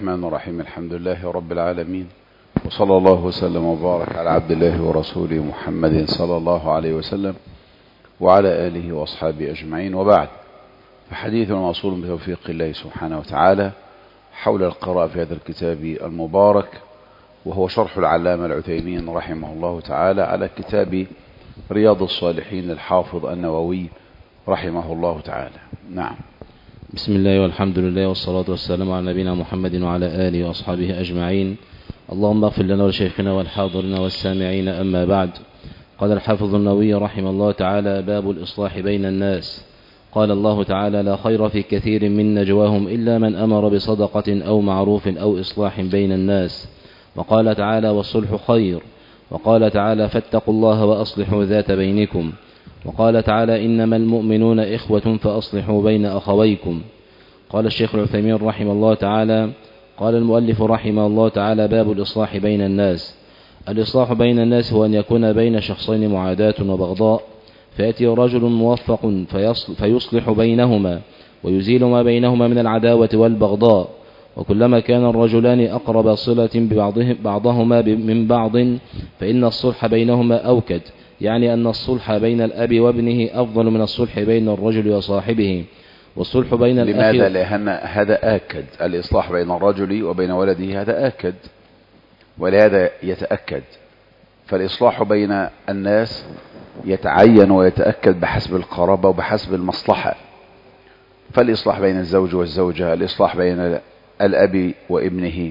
الرحمن الرحيم. الحمد لله رب العالمين، وصلى الله وسلم وبارك على عبد الله ورسوله محمد صلى الله عليه وسلم وعلى آله وأصحابه أجمعين، وبعد، فحديث موصول بتوفيق الله سبحانه وتعالى حول القراءة في هذا الكتاب المبارك، وهو شرح العلامة العثيمين رحمه الله تعالى على كتاب رياض الصالحين للحافظ النووي رحمه الله تعالى. نعم. بسم الله والحمد لله والصلاة والسلام على نبينا محمد وعلى آله وأصحابه أجمعين. اللهم اغفر لنا ولشيخنا والحاضرين والسامعين، أما بعد. قال الحافظ النووي رحمه الله تعالى: باب الإصلاح بين الناس. قال الله تعالى: لا خير في كثير من نجواهم إلا من أمر بصدقة أو معروف أو إصلاح بين الناس. وقال تعالى: والصلح خير. وقال تعالى: فاتقوا الله وأصلحوا ذات بينكم. وقال تعالى: إنما المؤمنون إخوة فأصلحوا بين أخويكم. قال الشيخ العثيمين رحمه الله تعالى: قال المؤلف رحمه الله تعالى: باب الإصلاح بين الناس. الإصلاح بين الناس هو أن يكون بين شخصين معاداة وبغضاء، فيأتي رجل موفق فيصلح بينهما ويزيل ما بينهما من العداوة والبغضاء. وكلما كان الرجلان أقرب صلة بعضهما من بعض فإن الصلح بينهما أوكد، يعني أن الصلح بين الأب وابنه أفضل من الصلح بين الرجل وصاحبه. والصلح بين لماذا؟ لأن هذا آكد، الإصلاح بين الرجل وبين ولده هذا آكد، ولهذا يتأكد. فالإصلاح بين الناس يتعين ويتأكد بحسب القرابة وبحسب المصلحة. فالإصلاح بين الزوج والزوجة، الإصلاح بين الأب وابنه،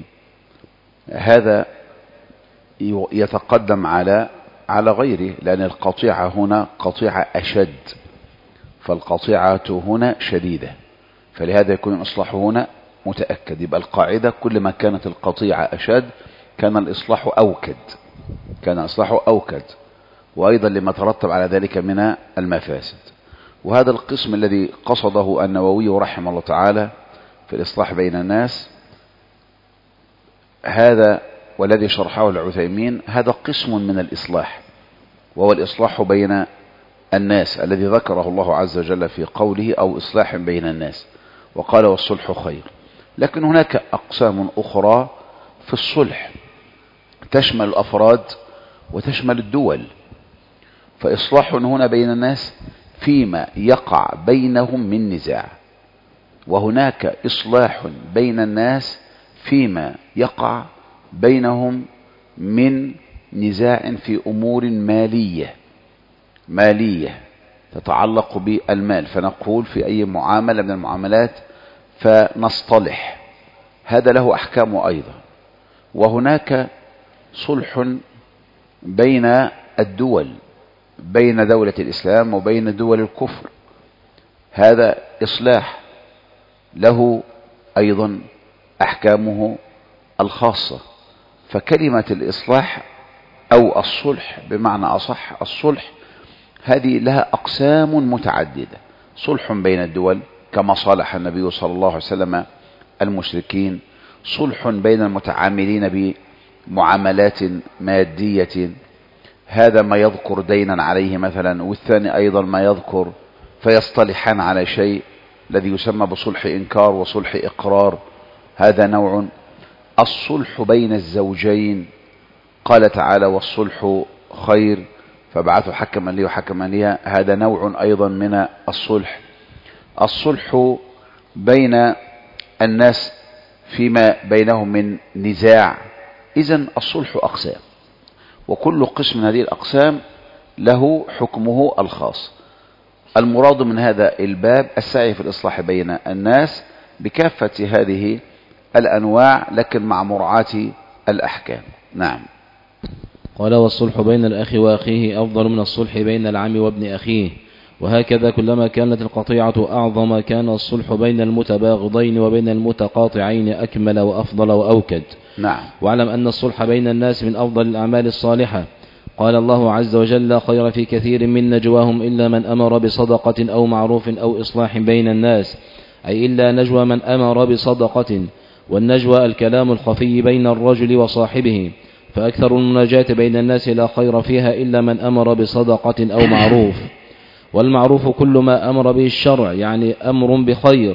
هذا يتقدم على غيره، لأن القطيعة هنا قطيعة أشد، فالقطيعة هنا شديدة، فلهذا يكون الإصلاح هنا متأكد. يبقى القاعدة: كل ما كانت القطيعة أشد كان الإصلاح أوكد، وأيضا لما ترتب على ذلك من المفاسد. وهذا القسم الذي قصده النووي رحمه الله تعالى في الإصلاح بين الناس، هذا والذي شرحه العثيمين، هذا قسم من الإصلاح، وهو الإصلاح بين الناس الذي ذكره الله عز وجل في قوله: أو إصلاح بين الناس، وقال: والصلح خير. لكن هناك أقسام أخرى في الصلح تشمل الأفراد وتشمل الدول. فإصلاح هنا بين الناس فيما يقع بينهم من نزاع، وهناك إصلاح بين الناس فيما يقع بينهم من نزاع في أمور مالية تتعلق بالمال، فنقول في أي معاملة من المعاملات فنصطلح، هذا له أحكام أيضا. وهناك صلح بين الدول، بين دولة الإسلام وبين دول الكفر، هذا إصلاح له أيضا أحكامه الخاصة. فكلمة الإصلاح أو الصلح بمعنى أصح، الصلح هذه لها أقسام متعددة. صلح بين الدول كما صالح النبي صلى الله عليه وسلم المشركين، صلح بين المتعاملين بمعاملات مادية، هذا ما يذكر دينا عليه مثلا، والثاني أيضا ما يذكر فيصطلحان على شيء الذي يسمى بصلح إنكار وصلح إقرار، هذا نوع. الصلح بين الزوجين، قال تعالى: والصلح خير فابعثوا حكما لي وحكما لي، هذا نوع أيضا من الصلح. الصلح بين الناس فيما بينهم من نزاع. إذن الصلح أقسام، وكل قسم من هذه الأقسام له حكمه الخاص. المراد من هذا الباب السعي في الإصلاح بين الناس بكافة هذه الأنواع، لكن مع مراعاة الأحكام. نعم. قال: والصلح بين الأخ وأخيه أفضل من الصلح بين العم وابن أخيه. وهكذا كلما كانت القطيعة أعظم كان الصلح بين المتباغضين وبين المتقاطعين أكمل وأفضل وأوكد. نعم. واعلم أن الصلح بين الناس من أفضل الأعمال الصالحة. قال الله عز وجل: لا خير في كثير من نجواهم إلا من أمر بصدقة أو معروف أو إصلاح بين الناس، أي إلا نجوى من أمر بصدقة. والنجوى الكلام الخفي بين الرجل وصاحبه، فأكثر المناجاة بين الناس لا خير فيها إلا من أمر بصدقة أو معروف. والمعروف كل ما أمر به الشرع، يعني أمر بخير،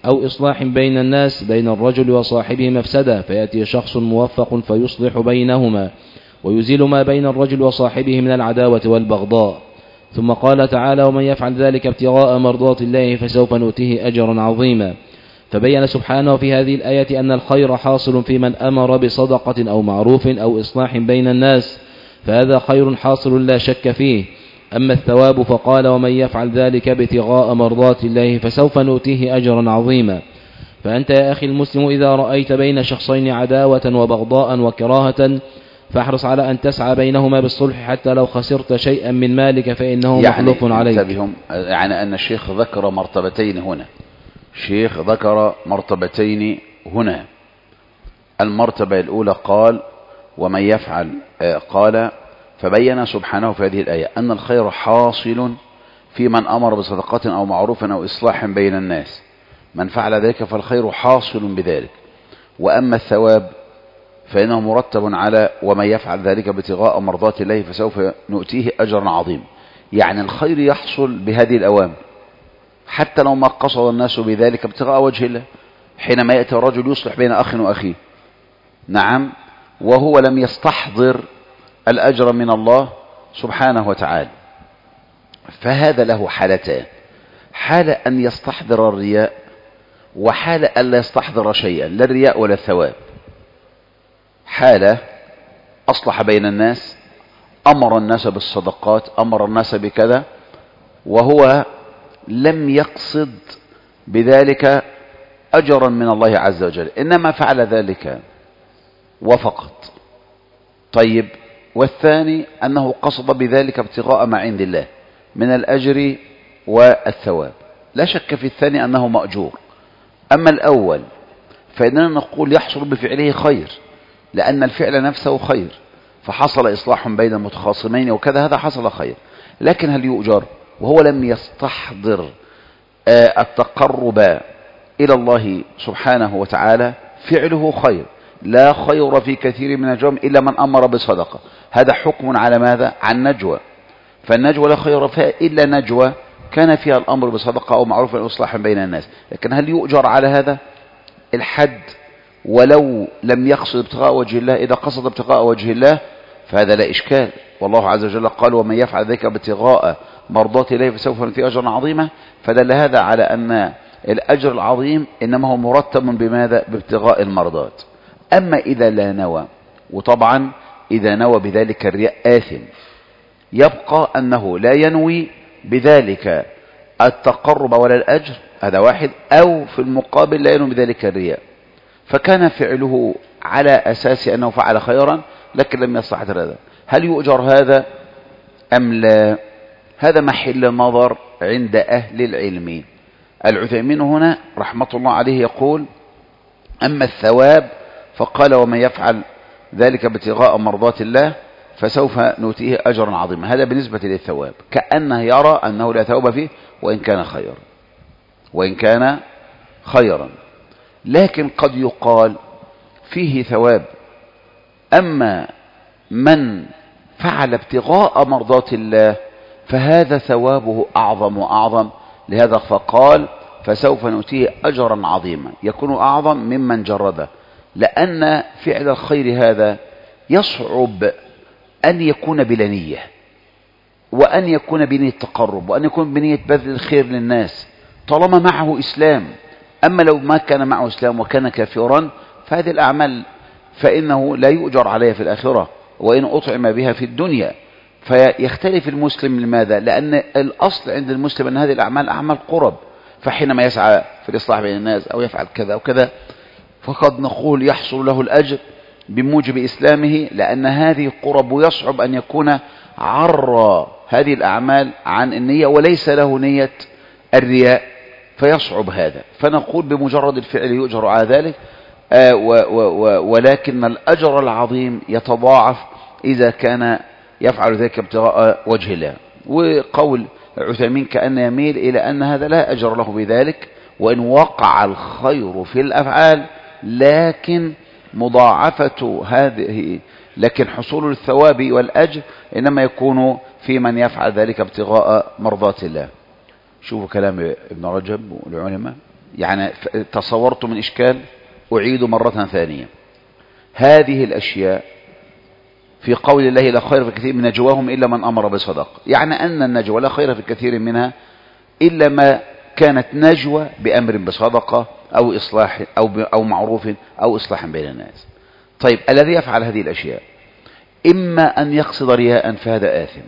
أو إصلاح بين الناس بين الرجل وصاحبه مفسدة فيأتي شخص موفق فيصلح بينهما ويزيل ما بين الرجل وصاحبه من العداوة والبغضاء. ثم قال تعالى: ومن يفعل ذلك ابتغاء مرضات الله فسوف نؤتيه أجرا عظيما. فبين سبحانه في هذه الآية أن الخير حاصل في من أمر بصدقة أو معروف أو إصلاح بين الناس، فهذا خير حاصل لا شك فيه. أما الثواب فقال: ومن يفعل ذلك ابتغاء مرضات الله فسوف نؤتيه أجرا عظيما. فأنت يا أخي المسلم إذا رأيت بين شخصين عداوة وبغضاء وكراهة فاحرص على أن تسعى بينهما بالصلح حتى لو خسرت شيئا من مالك فإنه محلوف عليك. يعني أن الشيخ ذكر مرتبتين هنا. الشيخ ذكر مرتبتين هنا. المرتبة الأولى قال: ومن يفعل، قال فبين سبحانه في هذه الآية أن الخير حاصل في من أمر بصدقة أو معروف أو إصلاح بين الناس، من فعل ذلك فالخير حاصل بذلك. وأما الثواب فإنه مرتب على ومن يفعل ذلك ابتغاء مرضات الله فسوف نؤتيه أجرا عظيما. يعني الخير يحصل بهذه الأوامر حتى لو ما قصد الناس بذلك ابتغاء وجه الله. حينما يأتي الرجل يصلح بين أخ وأخيه، نعم، وهو لم يستحضر الأجر من الله سبحانه وتعالى، فهذا له حالتان: حالة أن يستحضر الرياء، وحالة أن لا يستحضر شيئا، لا الرياء ولا الثواب. حالة أصلح بين الناس، أمر الناس بالصدقات، أمر الناس بكذا، وهو لم يقصد بذلك أجرا من الله عز وجل، إنما فعل ذلك وفقط. طيب، والثاني أنه قصد بذلك ابتغاء ما عند الله من الأجر والثواب، لا شك في الثاني أنه مأجور. أما الأول فإننا نقول يحصل بفعله خير، لأن الفعل نفسه خير، فحصل إصلاح بين المتخاصمين وكذا، هذا حصل خير. لكن هل يؤجر وهو لم يستحضر التقرب إلى الله سبحانه وتعالى؟ فعله خير، لا خير في كثير من النجوى إلا من أمر بصدقة. هذا حكم على ماذا؟ عن نجوى. فالنجوى لا خير فيها إلا نجوى كان فيها الأمر بصدقة أو معروف أو إصلاح بين الناس. لكن هل يؤجر على هذا الحد ولو لم يقصد ابتغاء وجه الله؟ إذا قصد ابتغاء وجه الله فهذا لا إشكال، والله عز وجل قال: ومن يفعل ذلك ابتغاء مرضات الله فسوف نؤتيه أجرا عظيما. فدل هذا على أن الأجر العظيم إنما هو مرتب بماذا؟ بابتغاء المرضات. أما إذا لا نوى، وطبعا إذا نوى بذلك الرياء آثم، يبقى أنه لا ينوي بذلك التقرب ولا الأجر، هذا واحد، أو في المقابل لا ينوي بذلك الرياء، فكان فعله على أساس أنه فعل خيرا لكن لم يستحضر هذا. هل يؤجر هذا أم لا؟ هذا محل النظر عند أهل العلم. العثيمين هنا رحمة الله عليه يقول: أما الثواب فقال: ومن يفعل ذلك ابتغاء مرضات الله فسوف نؤتيه أجرا عظيما. هذا بالنسبة للثواب، كأنه يرى أنه لا ثواب فيه وإن كان خيرا، لكن قد يقال فيه ثواب. أما من فعل ابتغاء مرضات الله فهذا ثوابه أعظم وأعظم، لهذا فقال: فسوف نؤتيه أجرا عظيما، يكون أعظم ممن جرده، لأن فعل الخير هذا يصعب أن يكون بلا نية، وأن يكون بنية تقرب، وأن يكون بنية بذل الخير للناس طالما معه إسلام. أما لو ما كان معه إسلام وكان كافرا فهذه الأعمال فإنه لا يؤجر عليها في الآخرة وإن أطعم بها في الدنيا. فيختلف المسلم. لماذا؟ لأن الأصل عند المسلم أن هذه الأعمال أعمال قرب، فحينما يسعى في الإصلاح بين الناس أو يفعل كذا وكذا فقد نقول يحصل له الأجر بموجب إسلامه، لأن هذه قرب ويصعب أن يكون عرى هذه الأعمال عن النية وليس له نية الرياء، فيصعب هذا. فنقول بمجرد الفعل يؤجر على ذلك، ولكن الأجر العظيم يتضاعف إذا كان يفعل ذلك ابتغاء وجه الله. وقول عثيمين كأن يميل إلى أن هذا لا أجر له بذلك، وإن وقع الخير في الأفعال لكن مضاعفة هذه، لكن حصول الثواب والأجر إنما يكون في من يفعل ذلك ابتغاء مرضات الله. شوفوا كلام ابن رجب والعلماء. يعني تصورت من إشكال أعيد مرة ثانية. هذه الأشياء في قول الله لا خير في كثير من نجواهم إلا من أمر بصدق، يعني أن النجوى لا خير في كثير منها إلا ما كانت نجوى بأمر بصدقة أو إصلاح أو معروف أو إصلاح بين الناس. طيب الذي يفعل هذه الأشياء إما أن يقصد رياء فهذا آثم،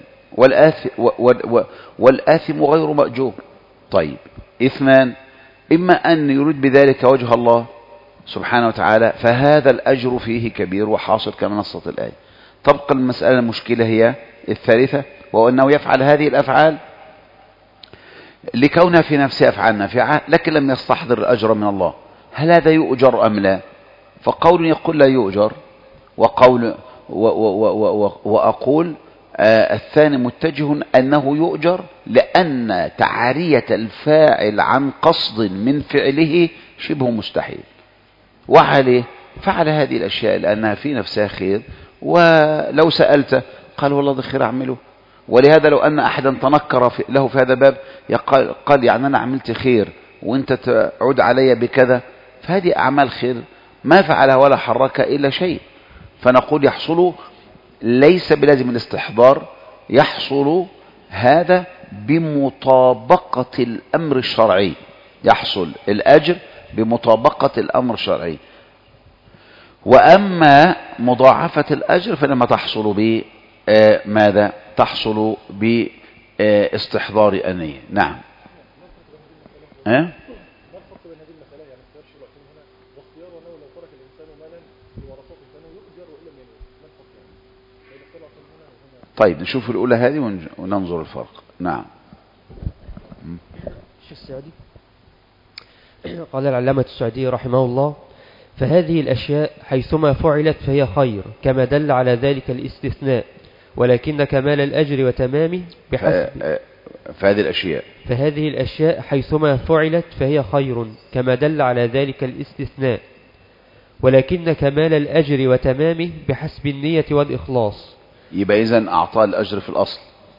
والآثم غير مأجور. طيب اثنان، إما أن يريد بذلك وجه الله سبحانه وتعالى فهذا الأجر فيه كبير وحاصل كما نصت الآية. تبقى المسألة المشكلة هي الثالثة، وهو أنه يفعل هذه الأفعال لكونها في نفسها أفعال نافعة لكن لم يستحضر الأجر من الله. هل هذا يؤجر أم لا؟ فقول يقول لا يؤجر، وقول وأقول الثاني متجه أنه يؤجر، لأن تعرية الفاعل عن قصد من فعله شبه مستحيل. وعليه فعل هذه الأشياء لأنها في نفسها خير، ولو سألت قال والله ده خير أعمله. ولهذا لو أن أحدا تنكر له في هذا الباب قال يعني أنا عملت خير وأنت تعود علي بكذا، فهذه أعمال خير ما فعلها ولا حرك إلا شيء. فنقول يحصل ليس بلازم الاستحضار، يحصل هذا بمطابقة الأمر الشرعي، يحصل الأجر بمطابقة الأمر الشرعي. وأما مضاعفة الأجر فلما تحصل ماذا؟ تحصل باستحضار النية. نعم. طيب نشوف الأولى هذه وننظر الفرق. نعم. الشيخ السعدي قال العلامة السعدي رحمه الله: فهذه الأشياء حيثما فعلت فهي خير كما دل على ذلك الاستثناء، ولكن كمال الأجر وتمامه بحسب فهذه الأشياء حيثما فعلت فهي خير كما دل على ذلك الاستثناء، ولكن كمال الأجر وتمامه بحسب النية والإخلاص. يبقى إذن أعطى الأجر في الأصل.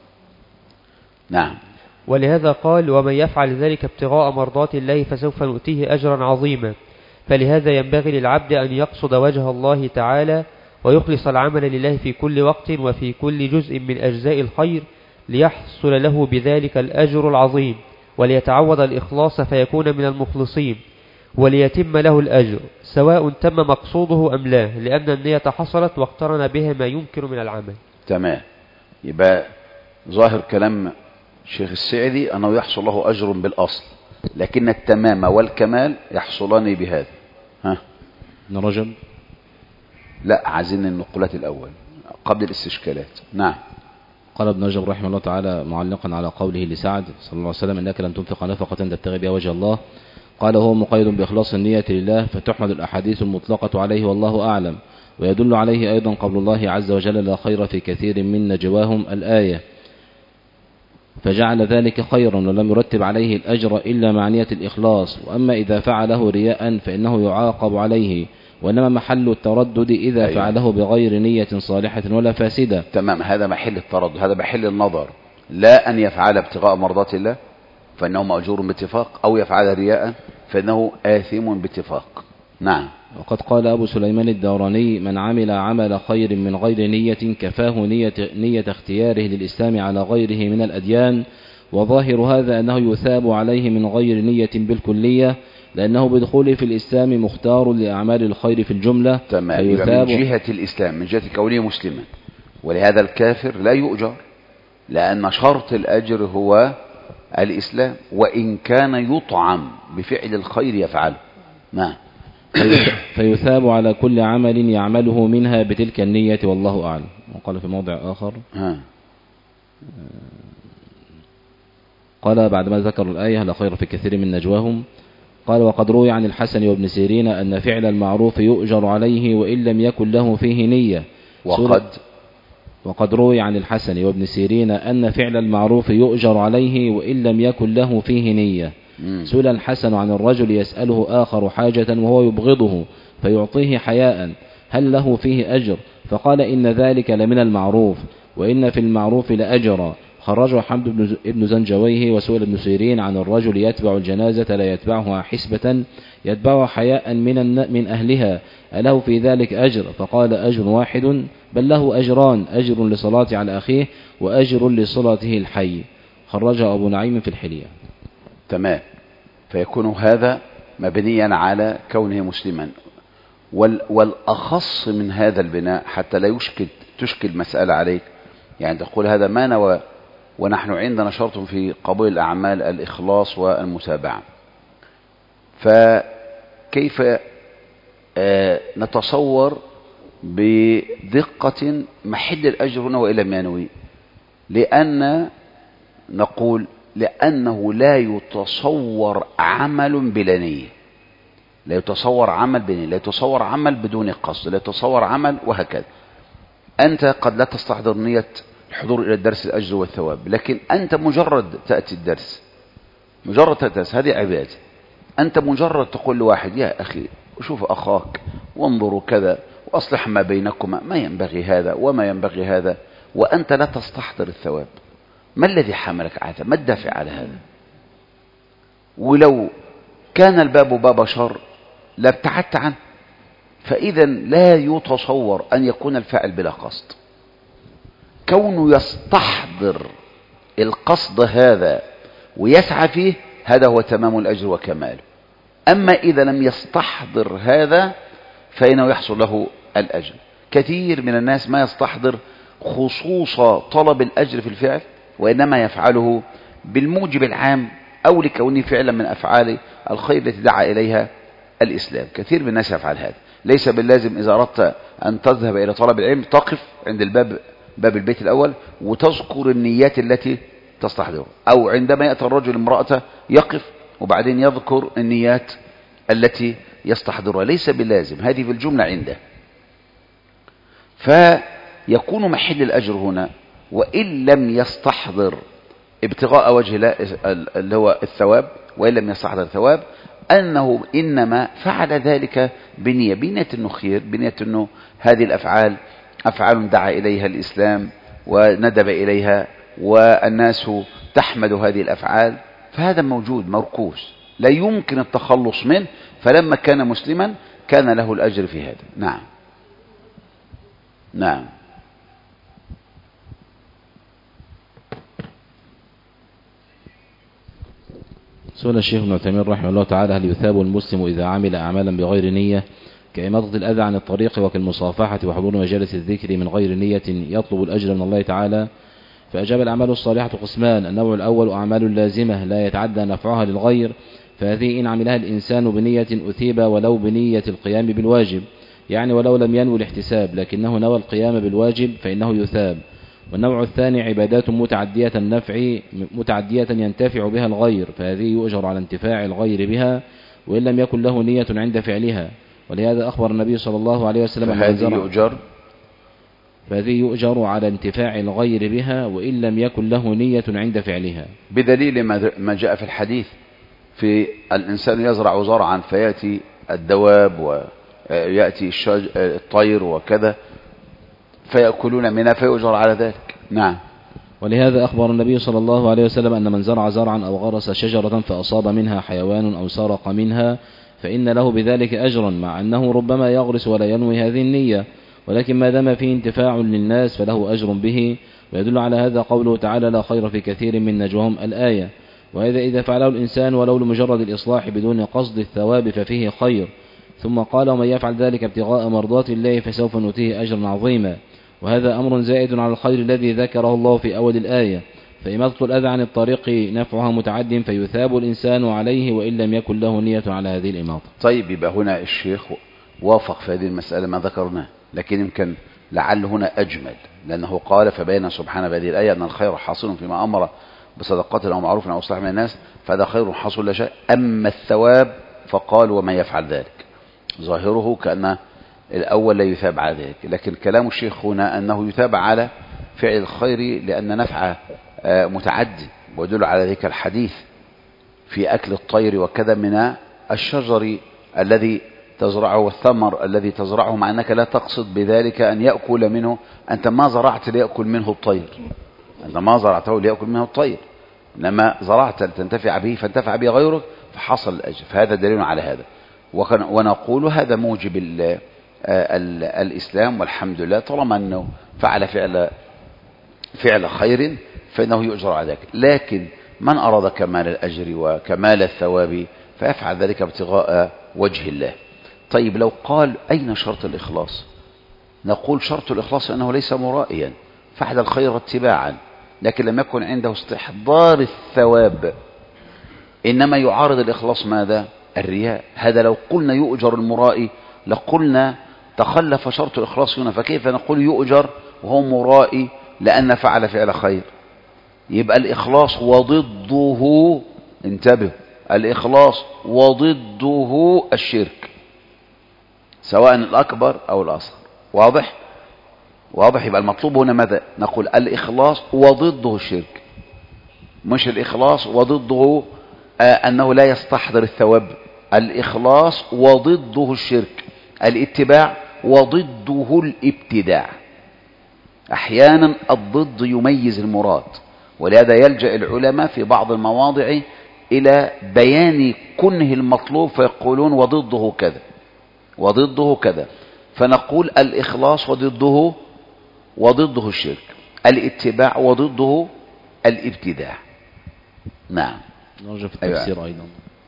نعم. ولهذا قال: ومن يفعل ذلك ابتغاء مرضات الله فسوف نؤتيه أجرا عظيما. فلهذا ينبغي للعبد أن يقصد وجه الله تعالى ويخلص العمل لله في كل وقت وفي كل جزء من أجزاء الخير ليحصل له بذلك الأجر العظيم، وليتعوض الإخلاص فيكون من المخلصين، وليتم له الأجر سواء تم مقصوده أم لا، لأن النية حصلت واقترن بها ما يمكن من العمل. تمام. يبقى ظاهر كلام الشيخ السعدي أنه يحصل له أجر بالأصل، لكن التمام والكمال يحصلان بهذا. ها نرجم. لا، عايزين النقولات الأول قبل الاستشكالات. نعم. قال ابن رجب رحمه الله تعالى معلقا على قوله لسعد صلى الله عليه وسلم: إنك لن تنفق نفقة تبتغي بها وجه الله، قال: هو مقيد بإخلاص النية لله، فتحمد الأحاديث المطلقة عليه والله أعلم. ويدل عليه أيضا قول الله عز وجل: لا خير في كثير من نجواهم، الآية، فجعل ذلك خيرا ولم يرتب عليه الأجر إلا مع نية الإخلاص. وأما إذا فعله رياء فإنه يعاقب عليه، وإنما محل التردد إذا فعله بغير نية صالحة ولا فاسدة. تمام، هذا محل التردد، هذا محل النظر. لا أن يفعل ابتغاء مرضات الله فإنه مأجور باتفاق، أو يفعل رياء فإنه آثم باتفاق. نعم. وقد قال أبو سليمان الداراني: من عمل عمل خير من غير نية كفاه نية اختياره للإسلام على غيره من الأديان. وظاهر هذا أنه يثاب عليه من غير نية بالكلية، لأنه بدخوله في الإسلام مختار لأعمال الخير في الجملة. تمام. من جهة الإسلام، من جهة كونه مسلما. ولهذا الكافر لا يؤجر، لأن شرط الأجر هو الإسلام، وإن كان يطعم بفعل الخير يفعله. نعم. فيثاب على كل عمل يعمله منها بتلك النية والله أعلم. وقال في موضع آخر قال بعدما ذكر الآية: لا خير في كثير من نجواهم، قال: وقد روي عن الحسن وابن سيرين أن فعل المعروف يؤجر عليه وإن لم يكن له فيه نية. وقد روي عن الحسن وابن سيرين أن فعل المعروف يؤجر عليه وإن لم يكن له فيه نية. سئل الحسن عن الرجل يسأله آخر حاجة وهو يبغضه فيعطيه حياء، هل له فيه أجر؟ فقال: إن ذلك لمن المعروف، وإن في المعروف لأجرا، خرجه حمد بن زنجويه. وسئل ابن سيرين عن الرجل يتبع الجنازة لا يتبعها حسبة يتبعها حياء من أهلها أله في ذلك أجر؟ فقال أجر واحد، بل له أجران، أجر لصلاة على أخيه وأجر لصلاته الحي. خرجه أبو نعيم في الحلية. تمام. فيكون هذا مبنيا على كونه مسلما. والأخص من هذا البناء حتى لا تشكل مسألة عليك، يعني تقول هذا ما نوى ونحن عندنا شرط في قبول الأعمال الإخلاص والمتابعة، فكيف نتصور بدقة محل الأجر هنا وإن لم ينوي؟ نقول لأنه لا يتصور عمل بلا نية، لا يتصور عمل بنية، لا يتصور عمل بدون قصد، لا يتصور عمل، وهكذا. أنت قد لا تستحضر نية الحضور إلى الدرس الأجر والثواب، لكن أنت مجرد تأتي الدرس، مجرد تأتي الدرس، هذه عبادة. أنت مجرد تقول لواحد يا أخي شوف أخاك وانظروا كذا وأصلح ما بينكما، ما ينبغي هذا وما ينبغي هذا، وأنت لا تستحضر الثواب. ما الذي حملك على هذا؟ ما الدافع على هذا؟ ولو كان الباب باب شر لابتعدت عنه. فإذا لا يتصور أن يكون الفاعل بلا قصد. كونه يستحضر القصد هذا ويسعى فيه، هذا هو تمام الأجر وكماله. أما إذا لم يستحضر هذا فإنه يحصل له الأجر. كثير من الناس ما يستحضر خصوص طلب الأجر في الفعل، وإنما يفعله بالموجب العام أو لكونه فعلا من أفعال الخير التي دعا إليها الإسلام. كثير من الناس يفعل هذا. ليس باللازم إذا أردت أن تذهب إلى طلب العلم تقف عند باب البيت الأول وتذكر النيات التي تستحضره، أو عندما يأتي الرجل امرأته يقف وبعدين يذكر النيات التي يستحضرها. ليس باللازم، هذه في الجملة عنده. فيكون محل الأجر هنا وإن لم يستحضر ابتغاء وجه الله اللي هو الثواب، وإن لم يستحضر الثواب، أنه إنما فعل ذلك بنية أنه خير، بنية أنه هذه الأفعال أفعال دعا إليها الإسلام وندب إليها والناس تحمد هذه الأفعال. فهذا موجود مركوز لا يمكن التخلص منه، فلما كان مسلما كان له الأجر في هذا. نعم نعم. سئل الشيخ ابن عثيمين رحمه الله تعالى: هل يثاب المسلم إذا عمل أعمالا بغير نية كإماطة الأذى عن الطريق وكالمصافحة وحضور مجالس الذكر من غير نية يطلب الأجر من الله تعالى؟ فأجاب: الأعمال الصالحة قسمان: النوع الأول أعمال لازمة لا يتعدى نفعها للغير، فهذه إن عملها الإنسان بنية أثيب ولو بنية القيام بالواجب، يعني ولو لم ينوي الاحتساب لكنه نوى القيام بالواجب فإنه يثاب. والنوع الثاني عبادات متعدية النفع متعدية ينتفع بها الغير، فهذه يؤجر على انتفاع الغير بها وإن لم يكن له نية عند فعلها. ولهذا أخبر النبي صلى الله عليه وسلم: فهذه يؤجر على انتفاع الغير بها وإن لم يكن له نية عند فعلها، بدليل ما جاء في الحديث في الإنسان يزرع زرعا فيأتي الدواب ويأتي الطير وكذا فيأكلون منها فيؤجر على ذلك. نعم. ولهذا أخبر النبي صلى الله عليه وسلم أن من زرع زرعا أو غرس شجرة فأصاب منها حيوان أو سرق منها فإن له بذلك أجرا، مع أنه ربما يغرس ولا ينوي هذه النية، ولكن ما دام فيه انتفاع للناس فله أجر به. ويدل على هذا قوله تعالى: لا خير في كثير من نجواهم الآية. وهذا إذا فعله الإنسان ولو لمجرد الإصلاح بدون قصد الثواب ففيه خير. ثم قال: ومن يفعل ذلك ابتغاء مرضات الله فسوف نؤتيه أجرا عظيما. وهذا أمر زائد على الخير الذي ذكره الله في أول الآية. فإماطة الأذى عن الطريق نفعها متعد فيثاب الإنسان عليه وإن لم يكن له نية على هذه الإماطة. طيب، يبقى هنا الشيخ وافق في هذه المسألة ما ذكرناه، لكن يمكن لعل هنا أجمل، لأنه قال: فبين سبحانه بهذه الآية أن الخير حاصل فيما أمر بصدقات أو معروف أو إصلاح من الناس، فهذا خير حاصل لا شيء. أما الثواب فقال: ومن يفعل ذلك، ظاهره كأن الأول لا يثاب على ذلك، لكن كلام الشيخ هنا أنه يثاب على فعل الخير لأن نفعه متعدي، ويدل على ذلك الحديث في أكل الطير وكذا من الشجر الذي تزرعه والثمر الذي تزرعه، مع أنك لا تقصد بذلك أن يأكل منه، أنت ما زرعت ليأكل منه الطير، أنت ما زرعته ليأكل منه الطير، إنما زرعت لتنتفع به فانتفع به غيرك فحصل الأجر. فهذا دليل على هذا. ونقول هذا موجب الإسلام، والحمد لله طالما أنه فعل فعل خير فإنه يؤجر على ذلك. لكن من أراد كمال الأجر وكمال الثواب فيفعل ذلك ابتغاء وجه الله. طيب لو قال أين شرط الإخلاص؟ نقول شرط الإخلاص أنه ليس مرائيا، فعل الخير اتباعا، لكن لم يكن عنده استحضار الثواب، إنما يعارض الإخلاص ماذا؟ الرياء. هذا لو قلنا يؤجر المرائي لقلنا تخلف شرط الإخلاص هنا، فكيف نقول يؤجر وهو مرائي لأن فعل فعل خير؟ يبقى الإخلاص وضده، انتبه، الإخلاص وضده الشرك، سواء الأكبر أو الأصغر. واضح؟ واضح. يبقى المطلوب هنا ماذا؟ نقول الإخلاص وضده الشرك، مش الإخلاص وضده أنه لا يستحضر الثواب. الإخلاص وضده الشرك، الاتباع وضده الابتداع. أحيانا الضد يميز المراد، ولهذا يلجأ العلماء في بعض المواضع إلى بيان كنه المطلوب فيقولون وضده كذا وضده كذا. فنقول الإخلاص وضده الشرك، الاتباع وضده الابتداع. نعم. نرجع في التفسير أيضا.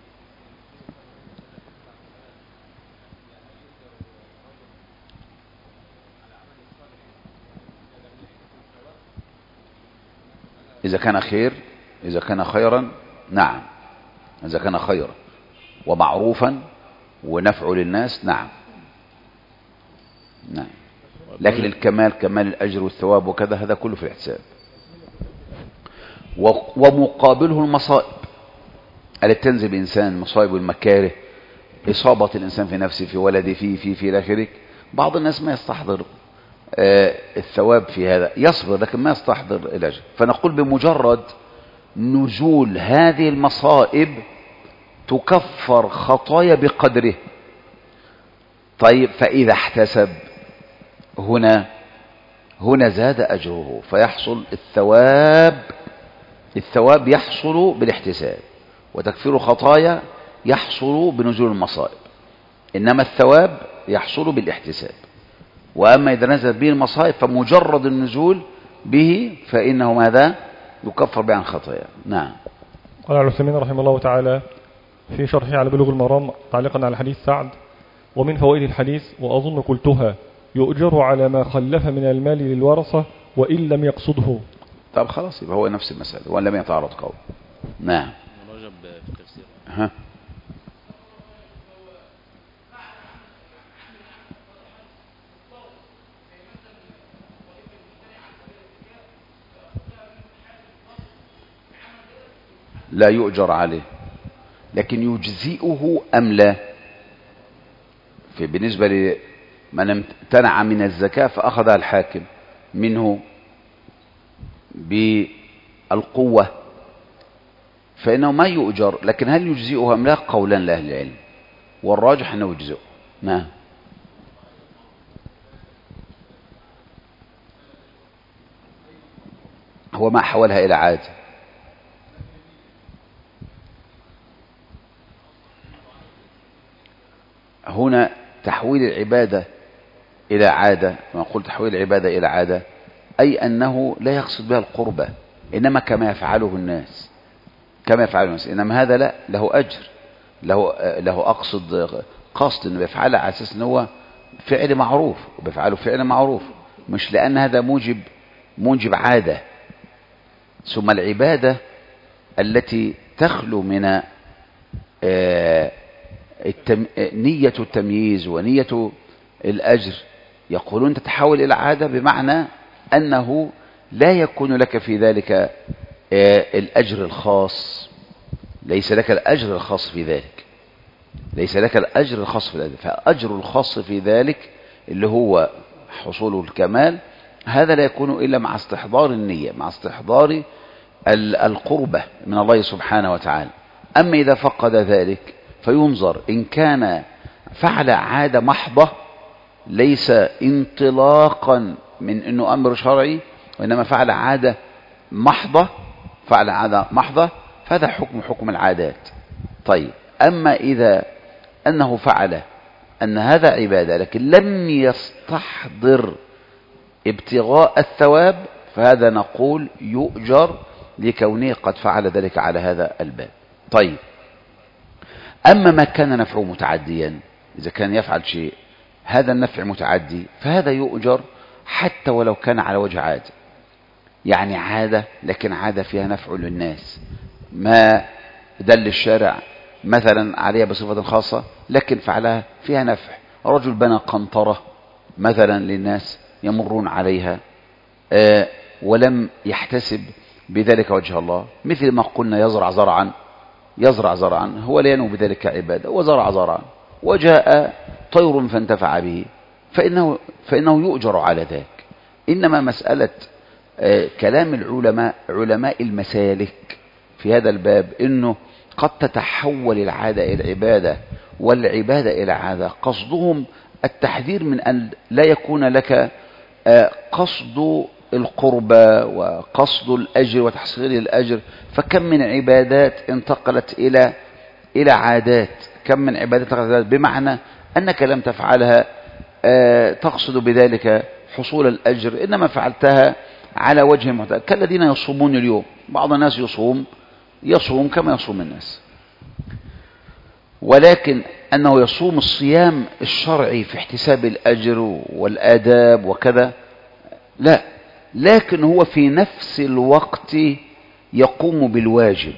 إذا كان خير، إذا كان خيرا، نعم، إذا كان خيرا ومعروفا ونفع للناس، نعم نعم. لكن الكمال، كمال الأجر والثواب وكذا، هذا كله في الاحتساب. ومقابله المصائب التي تنزل الإنسان، المصائب والمكاره، إصابة الإنسان في نفسه، في ولده، في إلى آخره. بعض الناس ما يستحضر الثواب في هذا، يصبر لكن ما يستحضر الأجر. فنقول بمجرد نزول هذه المصائب تكفر خطايا بقدره. طيب فإذا احتسب هنا زاد أجره فيحصل الثواب يحصل بالاحتساب، وتكفير خطايا يحصل بنزول المصائب، إنما الثواب يحصل بالاحتساب. وأما إذا نزل به المصائب فمجرد النزول به فإنه ماذا؟ يكفر به عن خطايا. نعم. قال العثيمين رحمه الله تعالى في شرحه على بلوغ المرام تعليقا على حديث سعد: ومن فوائد الحديث وأظن قلتها يؤجر على ما خلف من المال للورثة وإن لم يقصده. طب خلاص، يبقى هو نفس المسألة وإن لم يتعرض قول. نعم. نرجع في التفسير. لا يؤجر عليه، لكن يجزئه أم لا؟ بالنسبة لمن امتنع من الزكاة فأخذها الحاكم منه بالقوة فإنه ما يؤجر، لكن هل يجزئه أم لا؟ قولا لأهل العلم، والراجح أنه يجزئه. نعم. هو ما حولها إلى عادة. هنا تحويل العبادة إلى عادة، ما أقول تحويل العبادة إلى عادة أي أنه لا يقصد بها القربة، إنما كما يفعله الناس، إنما هذا لا، له أجر، له قصد إنه بيفعله على أساس إنه هو فعل معروف، وبيفعله فعل معروف، مش لأن هذا موجب عادة. ثم العبادة التي تخلو من نية التمييز ونية الأجر، يقولون تتحول إلى عادة، بمعنى أنه لا يكون لك في ذلك الأجر الخاص، ليس لك الأجر الخاص في ذلك، فأجر الخاص في ذلك اللي هو حصول الكمال، هذا لا يكون إلا مع استحضار النية، مع استحضار القربة من الله سبحانه وتعالى. أما إذا فقد ذلك فينظر إن كان فعل عادة محضة ليس انطلاقا من أنه أمر شرعي، وإنما فعل عادة محضة، فعل عادة محضة، فهذا حكم العادات. طيب أما إذا أنه فعل أن هذا عبادة لكن لم يستحضر ابتغاء الثواب، فهذا نقول يؤجر لكونه قد فعل ذلك على هذا الباب. طيب أما ما كان نفعه متعديا، إذا كان يفعل شيء هذا النفع متعدي، فهذا يؤجر حتى ولو كان على وجه عادة، يعني عادة لكن عادة فيها نفع للناس، ما دل الشارع مثلا عليها بصفة خاصة لكن فعلها فيها نفع. رجل بنى قنطرة مثلا للناس يمرون عليها ولم يحتسب بذلك وجه الله، مثل ما قلنا يزرع زرعا هو لا ينوي بذلك عبادة، وزرع زرعا وجاء طير فانتفع به، فإنه يؤجر على ذلك. إنما مسألة كلام علماء المسالك في هذا الباب إنه قد تتحول العادة إلى العبادة والعبادة إلى عادة، قصدهم التحذير من أن لا يكون لك قصد القربى وقصد الأجر وتحصيل الأجر. فكم من عبادات انتقلت إلى عادات، كم من عبادات انتقلت بمعنى أنك لم تفعلها تقصد بذلك حصول الأجر، إنما فعلتها على وجه معتاد، كالذين يصومون اليوم. بعض الناس يصوم كما يصوم الناس، ولكن أنه يصوم الصيام الشرعي في احتساب الأجر والآداب وكذا لا، لكن هو في نفس الوقت يقوم بالواجب،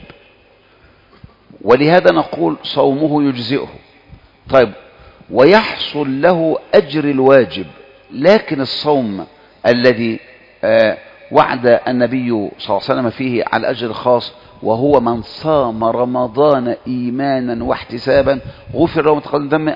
ولهذا نقول صومه يجزئه. طيب ويحصل له أجر الواجب، لكن الصوم الذي وعد النبي صلى الله عليه وسلم فيه على الأجر الخاص، وهو من صام رمضان إيمانا واحتسابا غفر له ما تقدم ذنبه،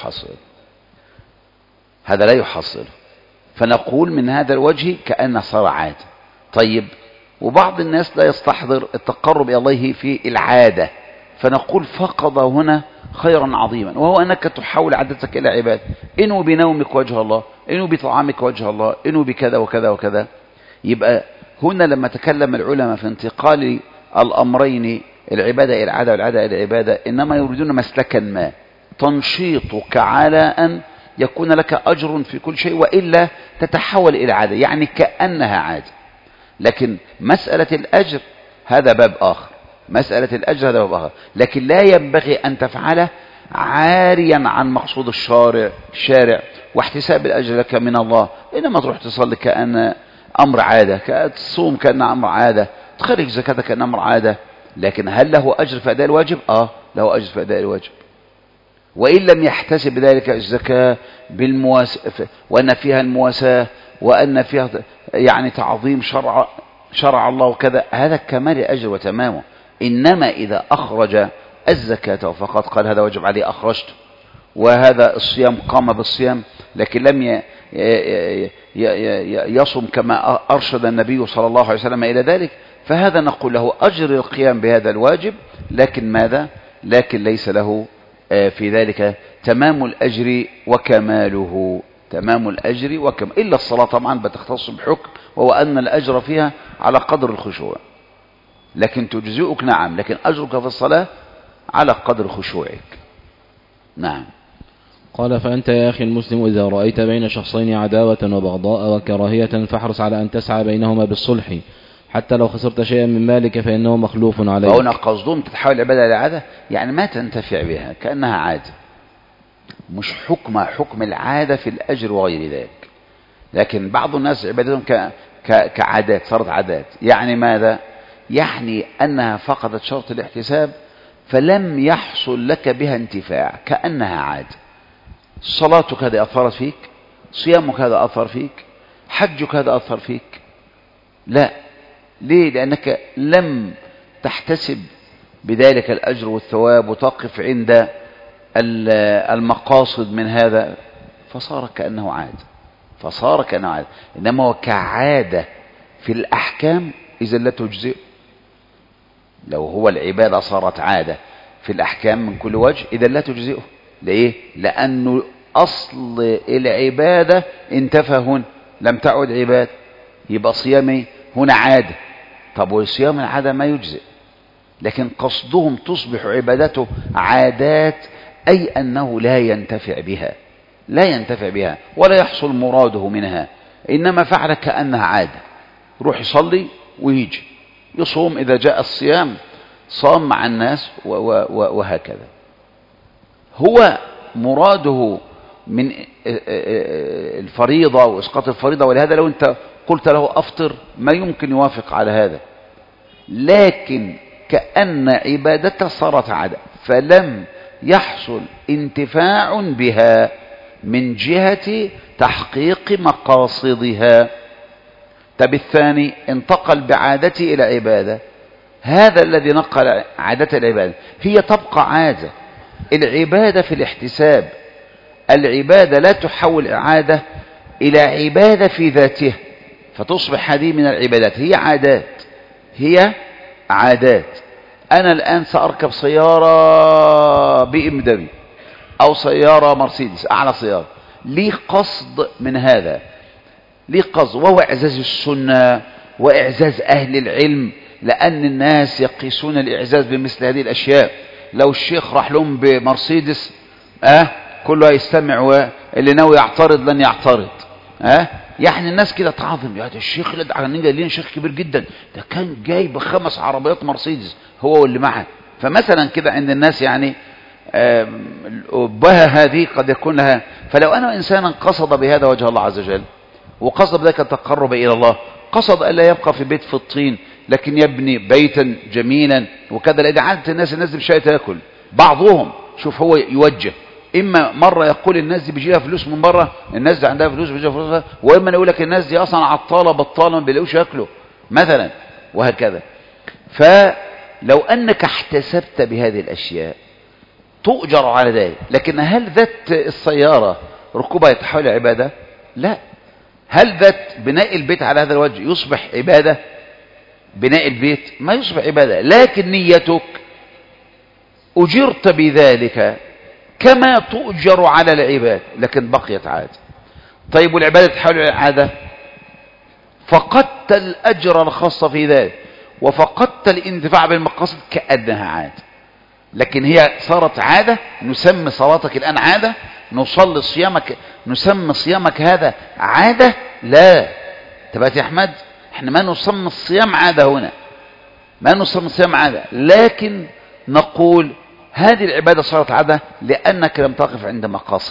هذا لا يحصل. فنقول من هذا الوجه كأن صار عادة. طيب وبعض الناس لا يستحضر التقرب إلى الله في العادة، فنقول فقد هنا خيرا عظيما، وهو أنك تحول عادتك إلى عبادة، إنه بنومك وجه الله، إنه بطعامك وجه الله، إنه بكذا وكذا وكذا. يبقى هنا لما تكلم العلماء في انتقال الأمرين العبادة إلى العادة والعادة إلى العبادة، إنما يريدون مسلكا ما تنشيطك على أن يكون لك أجر في كل شيء، وإلا تتحول إلى عادة، يعني كأنها عادة. لكن مسألة الأجر هذا باب آخر، لكن لا ينبغي أن تفعله عاريا عن مقصود الشارع واحتساب الأجر لك من الله، إنما تروح تصلي كأن أمر عادة، تصوم كأن أمر عادة، تخرج زكاتك كأن أمر عادة، لكن هل له أجر في أداء الواجب؟ له أجر في أداء الواجب، وإن لم يحتسب ذلك الزكاة وأن فيها المواساة وأن فيها يعني تعظيم شرع الله وكذا، هذا كمال أجر وتمامه. إنما إذا أخرج الزكاة فقط قال هذا واجب عليه أخرجته، وهذا الصيام قام بالصيام لكن لم يصم كما أرشد النبي صلى الله عليه وسلم إلى ذلك، فهذا نقول له أجر القيام بهذا الواجب، لكن ماذا؟ لكن ليس له في ذلك تمام الأجر وكماله، إلا الصلاة طبعا بتختص بحكم، وهو أن الأجر فيها على قدر الخشوع، لكن تجزئك نعم، لكن أجرك في الصلاة على قدر خشوعك. نعم. قال فأنت يا أخي المسلم إذا رأيت بين شخصين عداوة وبغضاء وكراهية فاحرص على أن تسعى بينهما بالصلح، حتى لو خسرت شيئا من مالك فإنه مخلوف عليك. فهنا قصدهم تتحول العبادة إلى عادة، يعني ما تنتفع بها كأنها عادة، مش حكم العادة في الأجر وغير ذلك. لكن بعض الناس عبادتهم كعادات، صارت عادات، يعني ماذا؟ يعني أنها فقدت شرط الاحتساب فلم يحصل لك بها انتفاع، كأنها عادة. صلاتك هذا أثرت فيك، صيامك هذا أثر فيك، حجك هذا أثر فيك؟ لا. ليه؟ لأنك لم تحتسب بذلك الأجر والثواب وتقف عند المقاصد من هذا، فصار كأنه عادة. إنما هو كعادة في الأحكام إذا لا تجزئ. لو هو العبادة صارت عادة في الأحكام من كل وجه إذا لا تجزئه. ليه؟ لأنه أصل العبادة انتفى هنا، لم تعد عبادة، يبقى صيامي هنا عادة، طب وصيام العادة ما يجزئ، لكن قصدهم تصبح عبادته عادات، أي أنه لا ينتفع بها ولا يحصل مراده منها، إنما فعل كأنها عادة. روح يصلي ويجي يصوم، إذا جاء الصيام صام مع الناس وهكذا. هو مراده من الفريضة وإسقاط الفريضة، ولهذا لو أنت قلت له أفطر ما يمكن يوافق على هذا، لكن كأن عبادته صارت عادة فلم يحصل انتفاع بها من جهة تحقيق مقاصدها. طب الثاني انتقل بعادته إلى عبادة، هذا الذي نقل عادة العبادة هي تبقى عادة. العبادة في الاحتساب، العبادة لا تحول عادة إلى عبادة في ذاتها فتصبح هذه من العبادات، هي عادات. أنا الآن سأركب سيارة BMW أو سيارة مرسيدس أعلى سيارة، لي قصد من هذا، لي قصد، وهو إعزاز السنة وإعزاز أهل العلم، لأن الناس يقيسون الإعزاز بمثل هذه الأشياء. لو الشيخ راح لهم بمرسيدس كله هيستمع، واللي ناوي يعترض لن يعترض. يعني الناس كده تعظم، يا ده الشيخ لنا شيخ كبير جدا، ده كان جاي ب5 عربيات مرسيدس هو واللي معه. فمثلا كده عند الناس يعني الأبهة هذه قد يكون لها. فلو أنا إنسانا قصد بهذا وجه الله عز وجل، وقصد بذلك التقرب إلى الله، قصد ألا يبقى في بيت في الطين لكن يبني بيتا جميلا وكذا، لأن عادة الناس دي مش تاكل. بعضهم شوف هو يوجه، إما مرة يقول الناس دي بيجي لها فلوس من بره، الناس دي عندها فلوس بيجي فلوس، وإما يقول لك الناس دي أصلا عطالة بطالة ما بيلاقوش ياكلوا مثلا، وهكذا. فلو أنك احتسبت بهذه الأشياء تؤجر على ذلك. لكن هل ذات السيارة ركوبها يتحول عبادة؟ لا. هل ذات بناء البيت على هذا الوجه يصبح عبادة؟ بناء البيت ما يصبح عبادة، لكن نيتك أجرت بذلك كما تؤجر على العباد، لكن بقيت عادة. طيب والعبادة تحول إلى عادة، فقدت الأجر الخاص في ذلك وفقدت الانتفاع بالمقاصد كأنها عادة. لكن هي صارت عادة، نسمي صلاتك الآن عادة، نصلي صيامك، نسمي صيامك هذا عادة؟ لا. تبقى يا أحمد احنا ما نسمي الصيام عادة هنا، ما نسمي الصيام عادة، لكن نقول هذه العبادة صارت عادة لأنك لم تقف عند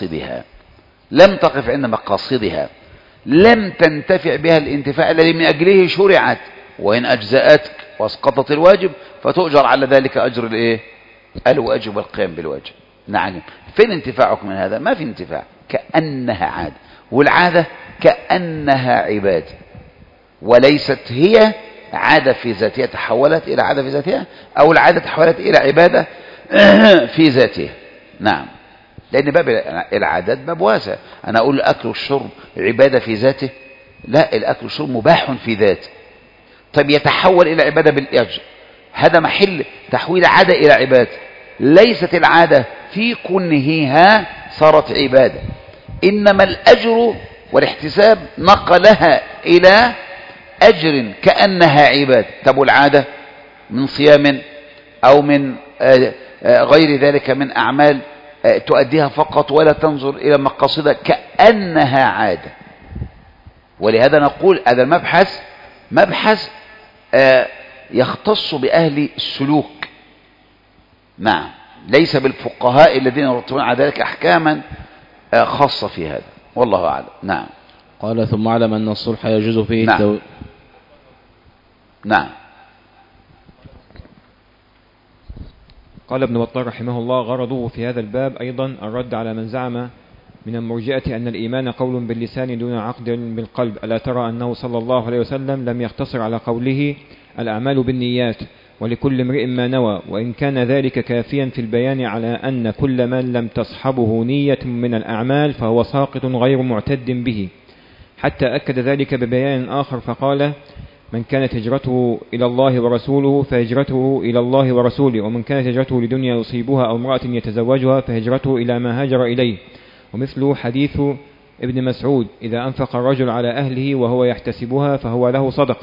مقاصدها، لم تنتفع بها الانتفاع الذي من أجله شرعت، وإن أجزأتك واسقطت الواجب فتؤجر على ذلك أجر الواجب والقيام بالواجب. نعم. فين انتفاعك من هذا؟ ما في انتفاع، كأنها عادة. والعادة كأنها عبادة، وليست هي عادة في ذاتها تحولت إلى عادة في ذاتها، أو العادة تحولت إلى عبادة في ذاتها. نعم. لأن باب العادات باب واسع. أنا أقول الأكل والشرب عبادة في ذاته؟ لا، الأكل والشرب مباح في ذاته. طيب يتحول إلى عبادة بالأجر، هذا محل تحويل عادة إلى عبادة. ليست العادة في كنهها صارت عبادة، إنما الأجر والاحتساب نقلها إلى أجر كأنها عبادة. طب العادة من صيام أو من غير ذلك من أعمال تؤديها فقط ولا تنظر إلى مقاصدها كأنها عادة. ولهذا نقول هذا مبحث يختص بأهل السلوك. نعم، ليس بالفقهاء الذين يرتبون على ذلك أحكاما خاصة في هذا، والله أعلم. نعم. قال ثم اعلم أن الصلح يجوز فيه نعم. نعم. قال ابن بطال رحمه الله: غرضه في هذا الباب أيضا الرد على من زعم من المرجئة أن الإيمان قول باللسان دون عقد بالقلب. ألا ترى أنه صلى الله عليه وسلم لم يختصر على قوله الأعمال بالنيات ولكل امرئ ما نوى، وإن كان ذلك كافيا في البيان على أن كل من لم تصحبه نية من الأعمال فهو ساقط غير معتد به، حتى أكد ذلك ببيان آخر فقال: من كانت هجرته إلى الله ورسوله فهجرته إلى الله ورسوله، ومن كانت هجرته لدنيا يصيبها أو امرأة يتزوجها فهجرته إلى ما هاجر إليه. ومثل حديث ابن مسعود: إذا أنفق الرجل على أهله وهو يحتسبها فهو له صدقة.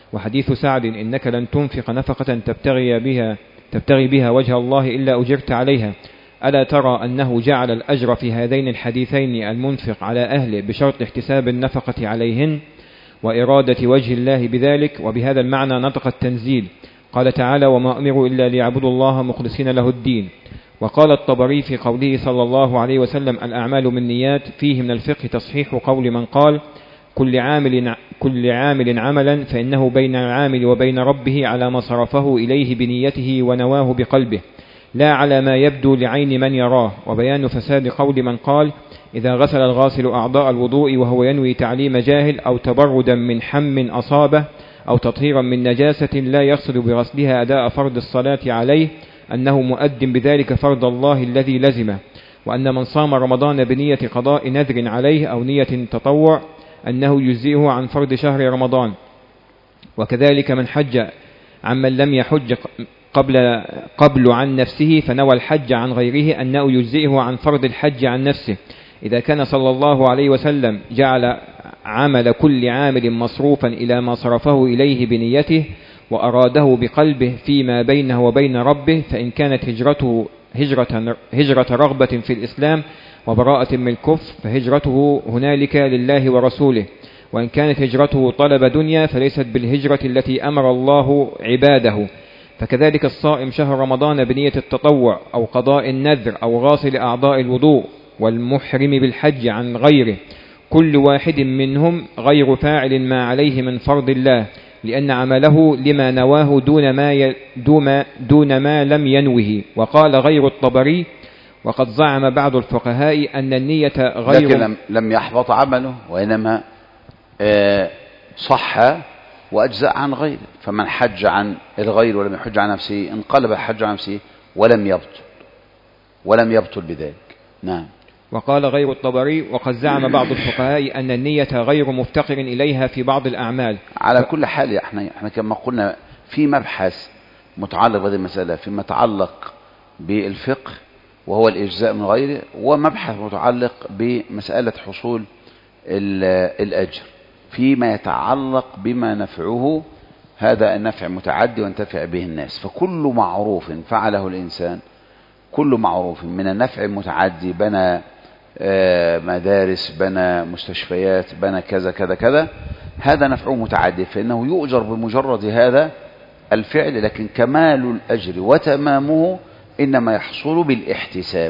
وحديث سعد إنك لن تنفق نفقة تبتغي بها وجه الله إلا أجرت عليها، ألا ترى أنه جعل الأجر في هذين الحديثين المنفق على أهله بشرط احتساب النفقة عليهن وإرادة وجه الله بذلك. وبهذا المعنى نطق التنزيل، قال تعالى وما أمروا إلا ليعبدوا الله مخلصين له الدين. وقال الطبري في قوله صلى الله عليه وسلم الأعمال من نيات، فيه من الفقه تصحيح قول من قال كل عامل عملا، فإنه بين العامل وبين ربه على ما صرفه إليه بنيته ونواه بقلبه، لا على ما يبدو لعين من يراه. وبيان فساد قول من قال إذا غسل الغاسل أعضاء الوضوء وهو ينوي تعليم جاهل أو تبردا من حم أصابه أو تطهيرا من نجاسة لا يقصد بغسلها أداء فرض الصلاة عليه، أنه مؤد بذلك فرض الله الذي لزمه. وأن من صام رمضان بنية قضاء نذر عليه أو نية تطوع أنه يجزئه عن فرض شهر رمضان. وكذلك من حج عمن لم يحج قبل عن نفسه فنوى الحج عن غيره أنه يجزئه عن فرض الحج عن نفسه، إذا كان صلى الله عليه وسلم جعل عمل كل عامل مصروفا إلى ما صرفه إليه بنيته وأراده بقلبه فيما بينه وبين ربه، فإن كانت هجرته هجرة رغبة في الإسلام وبراءة من الكفر فهجرته هنالك لله ورسوله، وإن كانت هجرته طلب دنيا فليست بالهجرة التي أمر الله عباده. فكذلك الصائم شهر رمضان بنية التطوع أو قضاء النذر أو غاسل أعضاء الوضوء والمحرم بالحج عن غيره، كل واحد منهم غير فاعل ما عليه من فرض الله، لأن عمله لما نواه دون ما لم ينوه. وقال غير الطبري وقد زعم بعض الفقهاء أن النية غير، لكن لم يحبط عمله وإنما صح وأجزاء عن غيره. فمن حج عن الغير ولم يحج عن نفسه انقلب الحج عن نفسه ولم يبطل بذلك. نعم. وقال غير الطبري وقد زعم بعض الفقهاء أن النية غير مفتقر إليها في بعض الأعمال. على كل حال احنا كما قلنا في مبحث متعلق بهذه المسألة فيما يتعلق بالفقه وهو الإجزاء من غيره، ومبحث متعلق بمسألة حصول الأجر فيما يتعلق بما نفعه، هذا النفع متعدي وانتفع به الناس. فكل معروف فعله الإنسان، كل معروف من النفع المتعدي، بنى مدارس، بنى مستشفيات، بنى كذا كذا كذا، هذا نفعه متعدي فإنه يؤجر بمجرد هذا الفعل، لكن كمال الأجر وتمامه إنما يحصل بالاحتساب.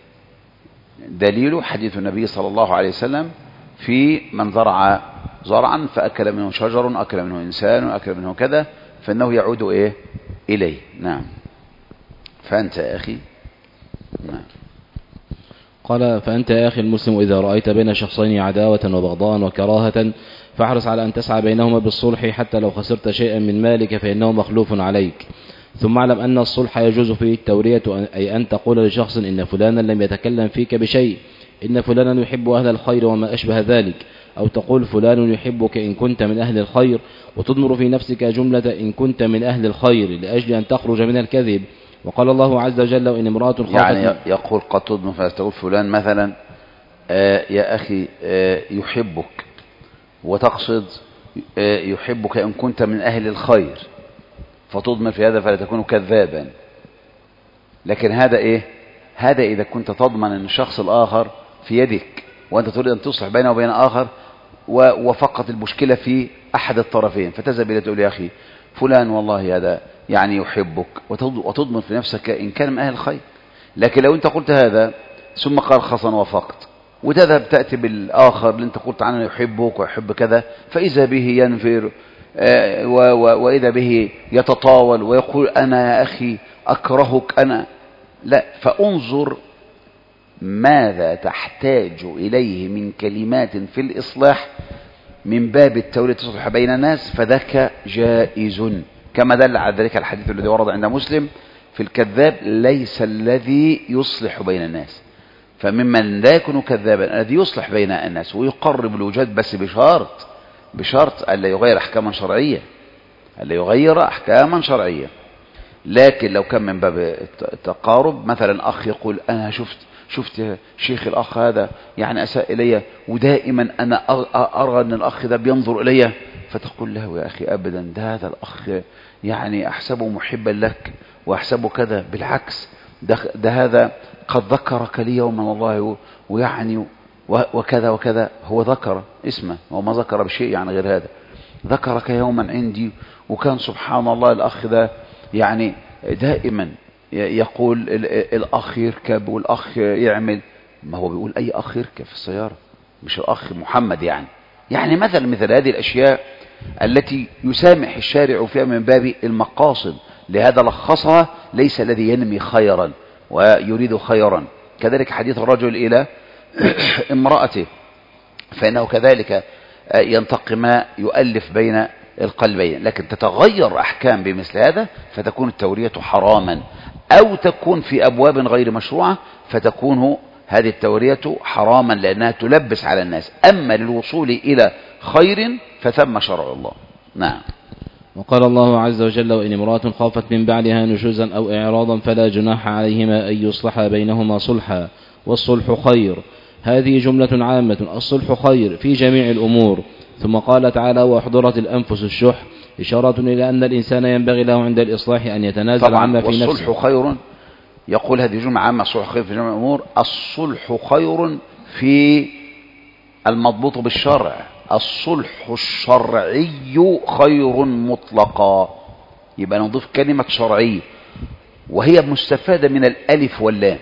دليل حديث النبي صلى الله عليه وسلم في من زرع زرعا فأكل منه شجر، أكل منه إنسان، أكل منه كذا، فإنه يعود إليه. نعم. فأنت يا أخي. نعم. قال فأنت يا أخي المسلم إذا رأيت بين شخصين عداوة وبغضاء وكراهة فاحرص على أن تسعى بينهما بالصلح حتى لو خسرت شيئا من مالك فإنه مخلوف عليك. ثم اعلم أن الصلح يجوز فيه التورية، أي أن تقول لشخص إن فلانا لم يتكلم فيك بشيء، إن فلانا يحب أهل الخير وما أشبه ذلك، أو تقول فلان يحبك إن كنت من أهل الخير، وتضمر في نفسك جملة إن كنت من أهل الخير لأجل أن تخرج من الكذب. وقال الله عز وجل وإن امرأة خافت، يعني يقول قد تضمر فتقول فلان مثلا يا أخي يحبك، وتقصد يحبك إن كنت من أهل الخير، فتضمر في هذا فلا تكون كذابا. لكن هذا إيه؟ هذا إذا كنت تضمن أن الشخص الآخر في يدك وأنت تريد أن تصلح بينه وبين آخر وفقط المشكلة في أحد الطرفين، فتذهب إلى تقول يا أخي فلان والله هذا يعني يحبك، وتضمن في نفسك إن كان من أهل الخير. لكن لو أنت قلت هذا ثم قال خصا وفقت، وتذهب تأتي بالآخر اللي أنت قلت عنه يحبك ويحب كذا، فإذا به ينفر وإذا به يتطاول ويقول أنا يا أخي أكرهك أنا، لا. فانظر ماذا تحتاج إليه من كلمات في الإصلاح من باب التورية تصلح بين الناس، فذاك جائز، كما دل على ذلك الحديث الذي ورد عند مسلم في الكذاب ليس الذي يصلح بين الناس، فممن لا يكون كذابا الذي يصلح بين الناس ويقرب الوجود، بس بشرط ألا يغير أحكاما شرعية. لكن لو كان من باب التقارب، مثلا أخ يقول أنا شفت شيخ الأخ هذا يعني أساء إلي، ودائما أنا أرى أن الأخ ده بينظر إلي، فتقول له يا أخي أبدا، ده هذا الأخ يعني أحسبه محبا لك وأحسبه كذا، بالعكس ده هذا قد ذكرك لي يوما والله ويعني وكذا وكذا. هو ذكر اسمه، هو ما ذكر بشيء يعني غير هذا، ذكرك يوما عندي، وكان سبحان الله الأخ ده يعني دائما يقول الأخ يركب والأخ يعمل. ما هو بيقول أي أخ يركب في السيارة، مش الأخ محمد يعني مثل هذه الأشياء التي يسامح الشارع فيها من باب المقاصد. لهذا لخصها: ليس الذي ينمي خيرا ويريد خيرا. كذلك حديث الرجل إلى امرأته، فإنه كذلك ينتقي ما يؤلف بين القلبين. لكن تتغير أحكام بمثل هذا فتكون التورية حراما، أو تكون في أبواب غير مشروعة فتكون هذه التورية حراما لأنها تلبس على الناس. أما للوصول إلى خير فثم شرع الله. نعم. وقال الله عز وجل: وإن امرأة خافت من بعدها نشوزا أو إعراضا فلا جناح عليهما أن يصلحا بينهما صلحا والصلح خير. هذه جملة عامة، الصلح خير في جميع الأمور. ثم قال تعالى: وأحضرت الأنفس الشح، إشارة إلى أن الإنسان ينبغي له عند الإصلاح أن يتنازل عما في نفسه. والصلح خير، يقول هذه جملة عامة، الصلح خير في جميع الأمور. الصلح خير في المضبوط بالشرع، الصلح الشرعي خير مطلقا. يبقى نضيف كلمة شرعي، وهي مستفادة من الألف واللام.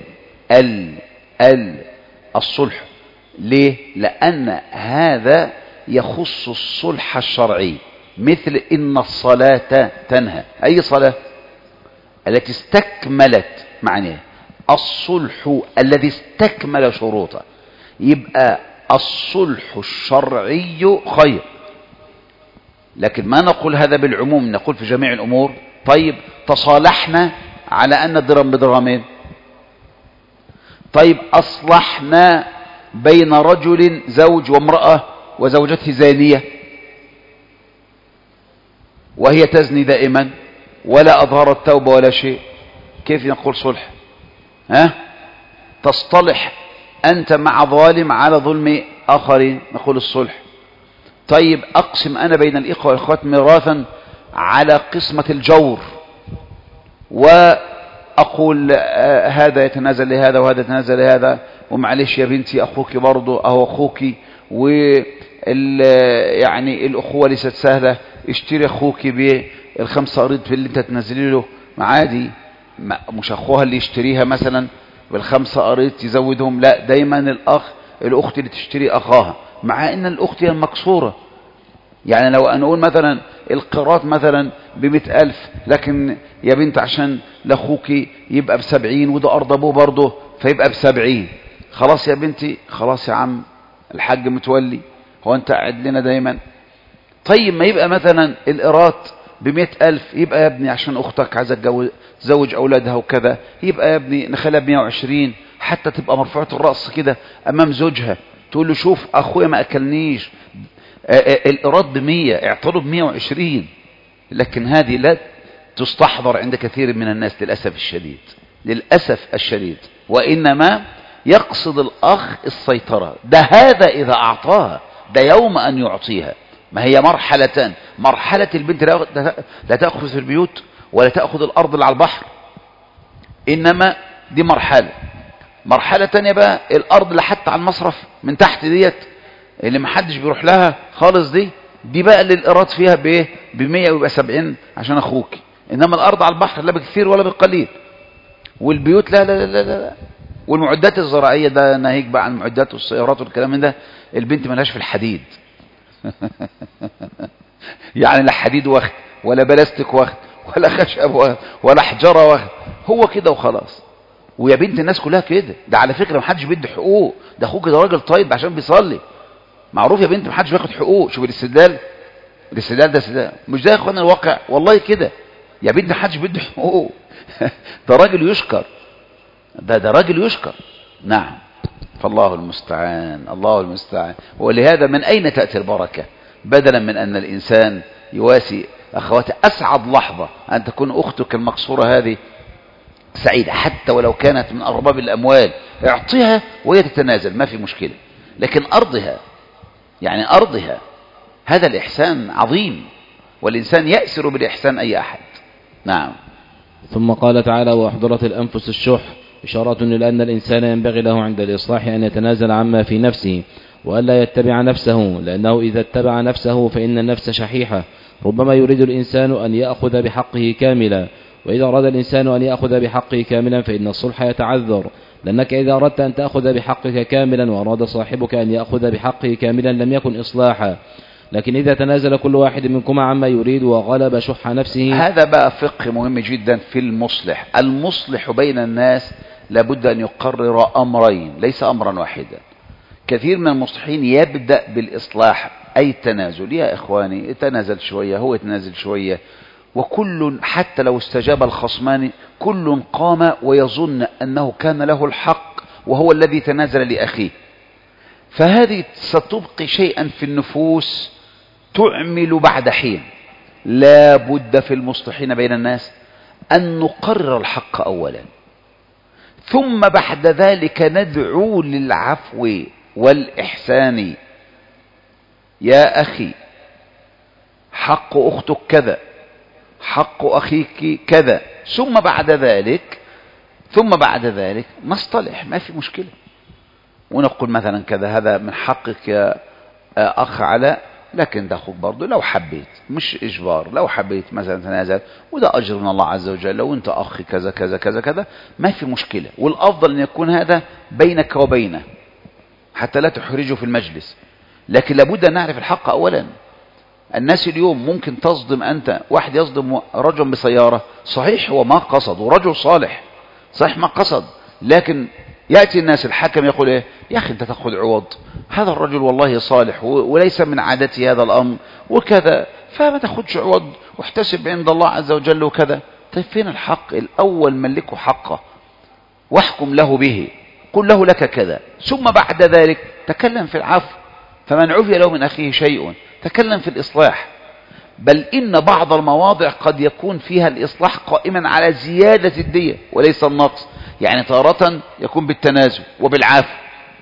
الصلح ليه؟ لأن هذا يخص الصلح الشرعي، مثل إن الصلاة تنهى. أي صلاة؟ التي استكملت معناه، الصلح الذي استكمل شروطه. يبقى الصلح الشرعي خير. لكن ما نقول هذا بالعموم، نقول في جميع الأمور. طيب تصالحنا على أن الدرهم بدرهمين، طيب أصلحنا بين رجل زوج وامرأة وزوجته زانية وهي تزني دائما ولا أظهر التوبة ولا شيء، كيف نقول صلح؟ تصطلح أنت مع ظالم على ظلم آخرين، نقول الصلح. طيب أقسم أنا بين الإخوة والإخوات ميراثا على قسمة الجور، وأقول هذا يتنازل لهذا وهذا يتنازل لهذا، ومعلش يا بنتي أخوك برضه أهو أخوك، يعني الأخوة ليست سهلة، اشتري أخوك بالخمسة قريض في اللي انت تنزلي له عادي. مش أخوها اللي يشتريها مثلا بالخمسة قريض تزودهم، لا، دايما الأخت اللي تشتري أخاها، مع أن الأخت هي المكسورة. يعني لو أنا أقول مثلا القراط مثلا ب100,000، لكن يا بنت عشان لأخوك يبقى ب70 وده أرض أبوه برضه فيبقى ب70، خلاص يا بنتي، خلاص يا عم الحاج متولي، هو أنت قاعد لنا دايما. طيب ما يبقى مثلا القراط ب100,000، يبقى يا ابني عشان أختك عايزة تزوج أولادها وكذا، يبقى يا ابني نخليها ب120 حتى تبقى مرفوعة الرأس كده أمام زوجها، تقول له شوف أخويا ما أكلنيش، القراط ب100 اعطله ب120. لكن هذه لا تستحضر عند كثير من الناس للأسف الشديد، وإنما يقصد الأخ السيطرة. ده هذا إذا أعطاها، ده يوم أن يعطيها. ما هي مرحلتان: مرحلة البنت لا تأخذ في البيوت ولا تأخذ الأرض اللي على البحر، إنما دي مرحلة تانية بقى الأرض اللي حتى على المصرف من تحت ديت اللي محدش بيروح لها خالص، دي بقى اللي الإيراد فيها ب100 ويبقى 70 عشان أخوك. إنما الأرض على البحر لا بكثير ولا بقليل، والبيوت لا لا لا لا. والمعدات الزراعية ده ناهيك بقى عن المعدات والسيارات والكلام من ده، البنت ملهاش في الحديد يعني لا حديد واخد ولا بلاستيك واخد ولا خشب واخد ولا حجرة واخد، هو كده وخلاص. ويا بنت الناس كلها كده. ده على فكرة محدش بيدي حقوق، ده أخوك ده راجل طيب عشان بيصلي، معروف يا بنت محدش بياخد حقوق. شوف الاستدلال ده استدلال، مش ده يا اخوانا الواقع والله كده. يا بنت محدش بيدي حقوق ده راجل يشكر، ده راجل يشكر. نعم، فالله المستعان، الله المستعان. ولهذا من أين تأتي البركة؟ بدلا من أن الإنسان يواسي أخواته، أسعد لحظة أن تكون أختك المقصورة هذه سعيدة، حتى ولو كانت من أرباب الأموال، اعطيها وهي تتنازل ما في مشكلة. لكن أرضها، يعني أرضها هذا الإحسان عظيم، والإنسان يأسر بالإحسان أي أحد. نعم. ثم قال تعالى: وأحضرت الأنفس الشح، إشارة إلى أن الإنسان ينبغي له عند الإصلاح أن يتنازل عما في نفسه وألا يتبع نفسه، لأنه إذا اتبع نفسه فإن النفس شحيحة، ربما يريد الإنسان أن يأخذ بحقه كاملا، وإذا أراد الإنسان أن يأخذ بحقه كاملا فإن الصلح يتعذر، لأنك إذا أردت أن تأخذ بحقك كاملا وأراد صاحبك أن يأخذ بحقه كاملا لم يكن إصلاحا. لكن إذا تنازل كل واحد منكما عما يريد وغلب شح نفسه. هذا بقى فقه مهم جدا في المصلح. المصلح بين الناس لابد أن يقرر أمرين ليس أمرا واحدا. كثير من المصلحين يبدأ بالإصلاح أي التنازل، يا إخواني تنازل شوية، هو يتنازل شوية، وكل حتى لو استجاب الخصمان كل قام ويظن أنه كان له الحق وهو الذي تنازل لأخيه. فهذه ستبقي شيئا في النفوس تعمل بعد حين. لا بد في المصلحين بين الناس أن نقرر الحق أولا، ثم بعد ذلك ندعو للعفو والإحسان. يا أخي حق أختك كذا، حق أخيك كذا، ثم بعد ذلك نصطلح، ما في مشكلة، ونقول مثلا كذا هذا من حقك يا أخ علاء، لكن ده أخوك برضه لو حبيت، مش إجبار، لو حبيت مثلا تنازل، وده أجر من الله عز وجل، لو أنت أخي كذا كذا كذا كذا ما في مشكلة. والأفضل أن يكون هذا بينك وبينه حتى لا تحرجه في المجلس. لكن لابد أن نعرف الحق أولا. الناس اليوم ممكن تصدم، أنت واحد يصدم رجل بسيارة، صحيح هو ما قصد ورجل صالح، صحيح ما قصد، لكن يأتي الناس الحكم يقول إيه؟ يا أخي أنت تأخذ عوض، هذا الرجل والله صالح وليس من عادتي هذا الأمر وكذا، فما تأخذش عوض واحتسب عند الله عز وجل وكذا. طيب فين الحق؟ الأول ملكه حقه واحكم له به، قل له لك كذا، ثم بعد ذلك تكلم في العفو. فمن عفي له من أخيه شيء تكلم في الإصلاح. بل إن بعض المواضع قد يكون فيها الإصلاح قائما على زيادة الدية وليس النقص. يعني تارة يكون بالتنازل وبالعفو،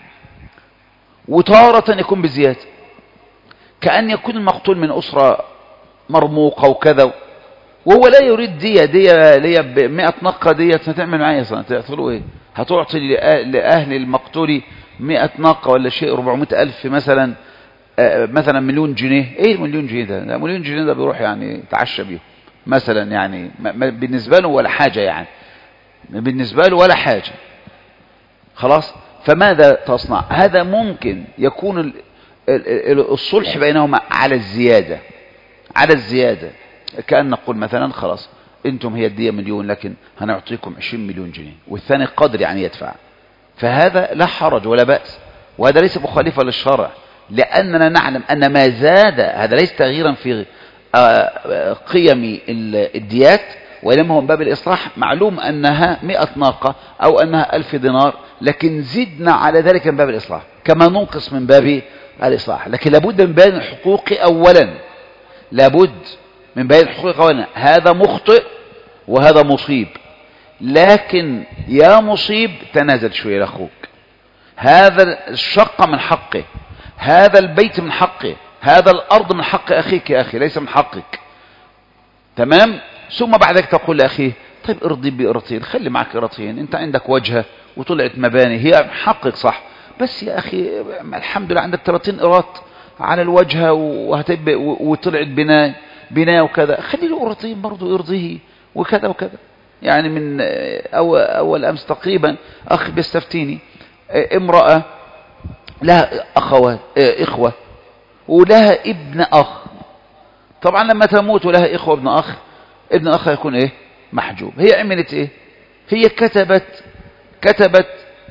وتارة يكون بزيادة، كأن يكون المقتول من أسرة مرموقة وكذا، وهو لا يريد دية 100 نقة دية، هتعمل معايا صنع تقتلوا ايه؟ هتعطي لأهل المقتول 100 نقة ولا شيء 400,000 مثلا، مثلا مليون جنيه. ايه المليون جنيه ده؟ مليون جنيه ده بيروح يعني تعشى بيه مثلا، يعني بالنسبة له ولا حاجة، يعني بالنسبة له ولا حاجة خلاص. فماذا تصنع؟ هذا ممكن يكون الصلح بينهما على الزيادة، كأن نقول مثلا خلاص انتم هي الدية مليون، لكن هنعطيكم 20 مليون جنيه، والثاني قادر يعني يدفع، فهذا لا حرج ولا بأس، وهذا ليس مخالفة للشرع، لأننا نعلم أن ما زاد هذا ليس تغييرا في قيم الديات، وإنما هو من باب الإصلاح. معلوم أنها 100 ناقة أو أنها 1000 دينار، لكن زدنا على ذلك من باب الإصلاح كما ننقص من باب الإصلاح. لكن لابد من بيان الحقوق أولا، هذا مخطئ وهذا مصيب، لكن يا مصيب تنازل شوية لأخوك، هذا الشقة من حقه، هذا البيت من حقه، هذا الأرض من حق أخيك يا أخي، ليس من حقك، تمام. ثم بعدك تقول لأخيه طيب ارضي بقرطين، خلي معك قرطين، انت عندك وجهة وطلعت مباني، هي من حقك صح، بس يا أخي الحمد لله عندك 30 قراط على الوجهة وطلعت بناء وكذا، خلي له قرطين برضه يرضيه وكذا وكذا. يعني من أول أمس تقريبا أخ بيستفتيني، امرأة لها إخوة ولها ابن أخ، طبعا لما تموت ولها إخوة ابن أخ يكون إيه؟ محجوب. هي عملت إيه؟ هي كتبت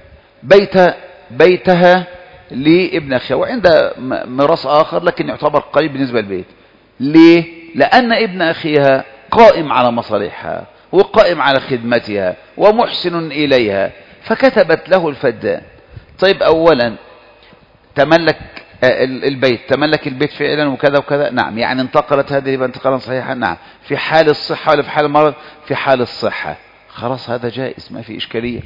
بيتها لابن أخيها، وعندها ميراث آخر لكن يعتبر قريب بالنسبة للبيت. ليه؟ لأن ابن أخيها قائم على مصالحها وقائم على خدمتها ومحسن إليها، فكتبت له الفدان. طيب أولا تملك البيت فعلا وكذا وكذا، نعم، يعني انتقلت هذه الهبة انتقالا صحيحا، نعم، في حال الصحة ولا في حال المرض؟ في حال الصحة، خلاص هذا جائز، ما في إشكالية،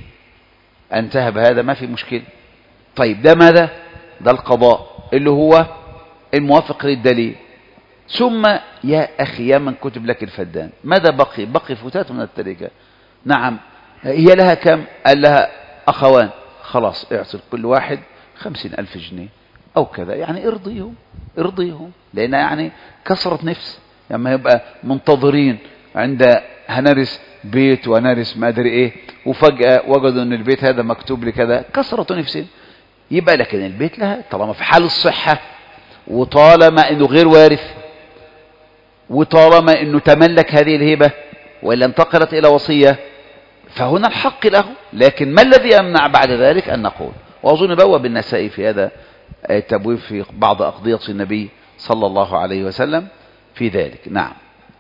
انتهى بهذا، ما في مشكلة. طيب ده ماذا؟ ده القضاء اللي هو الموافق للدليل. ثم يا أخي يا من كتب لك الفدان، ماذا بقي فتات من التركة. نعم، هي لها كم؟ قال لها أخوان، خلاص اعصر كل واحد 50,000 جنيه أو كذا، يعني ارضيهم لأن يعني كسرت نفس. لما يبقى منتظرين عند هنرس بيت ونرس ما أدري إيه، وفجأة وجدوا أن البيت هذا مكتوب لكذا، كسرت نفسين. يبقى لكن البيت لها طالما في حال الصحة، وطالما أنه غير وارث، وطالما أنه تملك هذه الهبة وإلا انتقلت إلى وصية، فهنا الحق له. لكن ما الذي يمنع بعد ذلك أن نقول؟ وأظن بواب النسائي في هذا التبويب في بعض أقضية النبي صلى الله عليه وسلم في ذلك. نعم.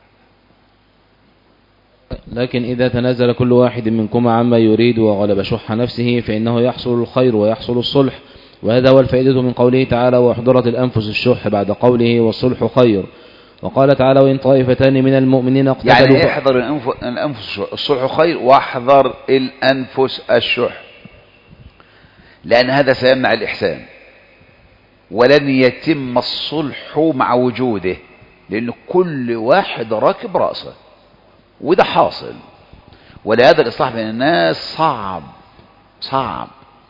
لكن إذا تنازل كل واحد منكما عما يريد وغلب شح نفسه فإنه يحصل الخير ويحصل الصلح، وهذا هو الفائدة من قوله تعالى واحضرت الأنفس الشح بعد قوله والصلح خير. وقال تعالى وإن طائفتان من المؤمنين اقتتلوا، يعني احذر الأنفس الصلح خير، واحذر الأنفس الشح، لأن هذا سيمنع الإحسان، ولن يتم الصلح مع وجوده، لأن كل واحد راكب رأسه، وده حاصل. ولهذا الإصلاح بين الناس صعب.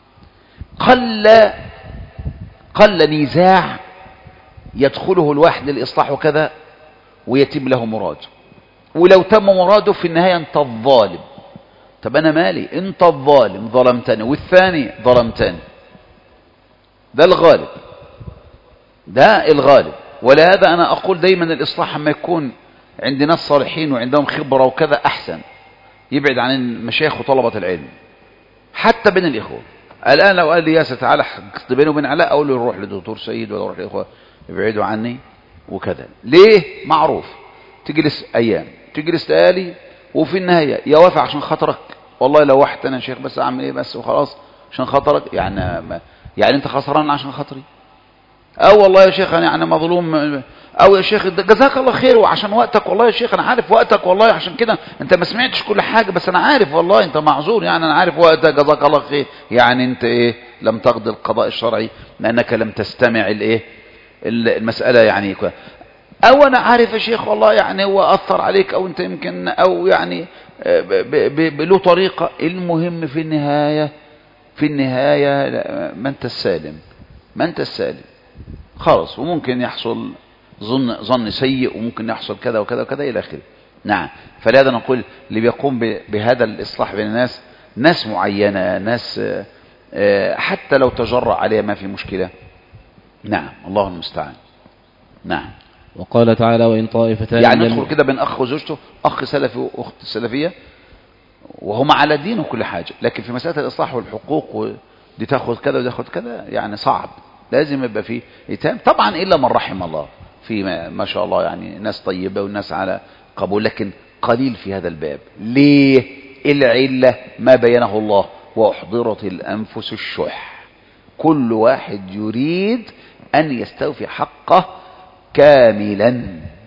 قل نزاع يدخله الواحد للإصلاح وكذا ويتم له مراد، ولو تم مراده في النهاية انت الظالم. طب أنا مالي، انت الظالم ظلمتني والثاني ظلمتني، ده الغالب. ولهذا أنا أقول دايما الإصلاح لما يكون عند ناس صالحين وعندهم خبرة وكذا أحسن، يبعد عن المشايخ وطلبة العلم حتى بين الإخوة. الآن لو قال لي ياسر تعالى قصد بيني وبين علاء، أقول له روح لدكتور سيد ولا روح للإخوة ابعدوا عني وكذا. ليه؟ معروف. تجلس أيام، تجلس ليالي، وفي النهاية يوافق عشان خاطرك. والله لو واحد أنا شيخ بس أعمل إيه بس وخلاص عشان خاطرك، يعني أنت خسران عشان خاطري، أو والله يا شيخ أنا يعني مظلوم، أو يا شيخ جزاك الله خير وعشان وقتك، والله يا شيخ أنا عارف وقتك والله عشان كده أنت ما سمعتش كل حاجة، بس أنا عارف والله أنت معذور، يعني أنا عارف وقتك جزاك الله خير، يعني أنت إيه لم تقضي القضاء الشرعي لأنك لم تستمع الإيه المسألة يعني. أو أنا عارف يا شيخ والله يعني هو أثر عليك، أو أنت يمكن أو يعني له طريقة. المهم في النهاية ما أنت السالم خلاص، وممكن يحصل ظن سيء، وممكن يحصل كذا وكذا وكذا إلى آخره. نعم. فلهذا نقول اللي بيقوم بهذا الإصلاح بين الناس ناس معينة، ناس حتى لو تجرأ عليها ما في مشكلة. نعم، الله المستعان. نعم. وقال تعالى وإن طائفتان، يعني ندخل كده بين أخ وزوجته، أخ سلفي وأخت سلفية، وهم على دين وكل حاجة، لكن في مسألة الإصلاح والحقوق ودي تاخذ كذا ودي تاخذ كذا يعني صعب. لازم يبقى فيه إتمام طبعا، إلا من رحم الله، في ما شاء الله يعني ناس طيبة والناس على قبول، لكن قليل في هذا الباب. ليه؟ العلة ما بينه الله وأحضرت الأنفس الشح. كل واحد يريد أن يستوفي حقه كاملا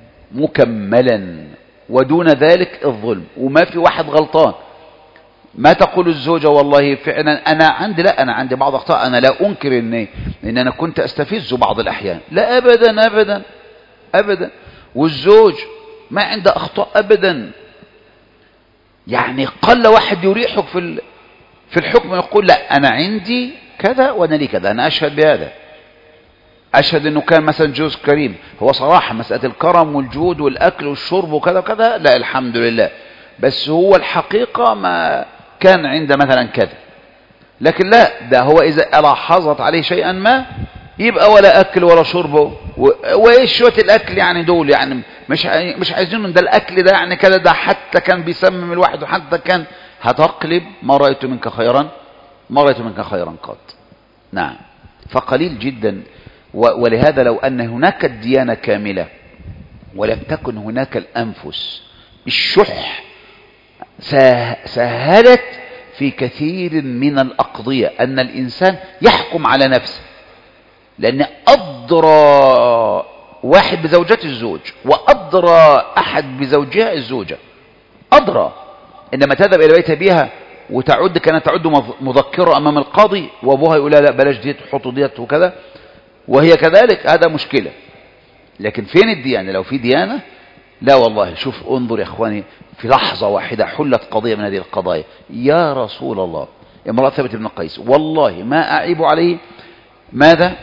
مكملا، ودون ذلك الظلم، وما في واحد غلطان. ما تقول الزوجة والله فعلا أنا عندي بعض أخطاء، أنا لا أنكر إن أنا كنت أستفز بعض الأحيان، لا أبدا أبدا أبدا. والزوج ما عنده أخطاء أبدا. يعني قل واحد يريحك في الحكم يقول لا أنا عندي كذا وأنا لي كذا، أنا أشهد بهذا، أشهد أنه كان مثلا جوز كريم. هو صراحة مسألة الكرم والجود والأكل والشرب وكذا وكذا لا الحمد لله، بس هو الحقيقة ما كان عنده مثلا كذا. لكن لا، ده هو إذا لاحظت عليه شيئا ما يبقى ولا أكل ولا شرب. وإيش شوية الأكل يعني دول يعني مش عايزين ده الأكل ده يعني كذا، ده حتى كان بيسمم الواحد، وحتى كان هتقلب ما رأيت منك خيرا قط. نعم. فقليل جدا. ولهذا لو أن هناك الديانة كاملة ولم تكن هناك الأنفس الشح سهلت في كثير من الأقضية أن الإنسان يحكم على نفسه، لأن أدرى واحد بزوجته الزوج، وأدرى أحد بزوجها الزوجة، أدرى. إنما تذهب إلى بيت أبيها وتعد كانت تعد مذكرة أمام القاضي، وأبوها يقول لا بلاش ديت حطوا ديت وكذا، وهي كذلك، هذا مشكلة. لكن فين الديانة؟ لو في ديانة لا والله. شوف انظر يا اخواني، في لحظة واحدة حلت قضية من هذه القضايا. يا رسول الله، امرأة ثابت بن قيس والله ما أعيب عليه ماذا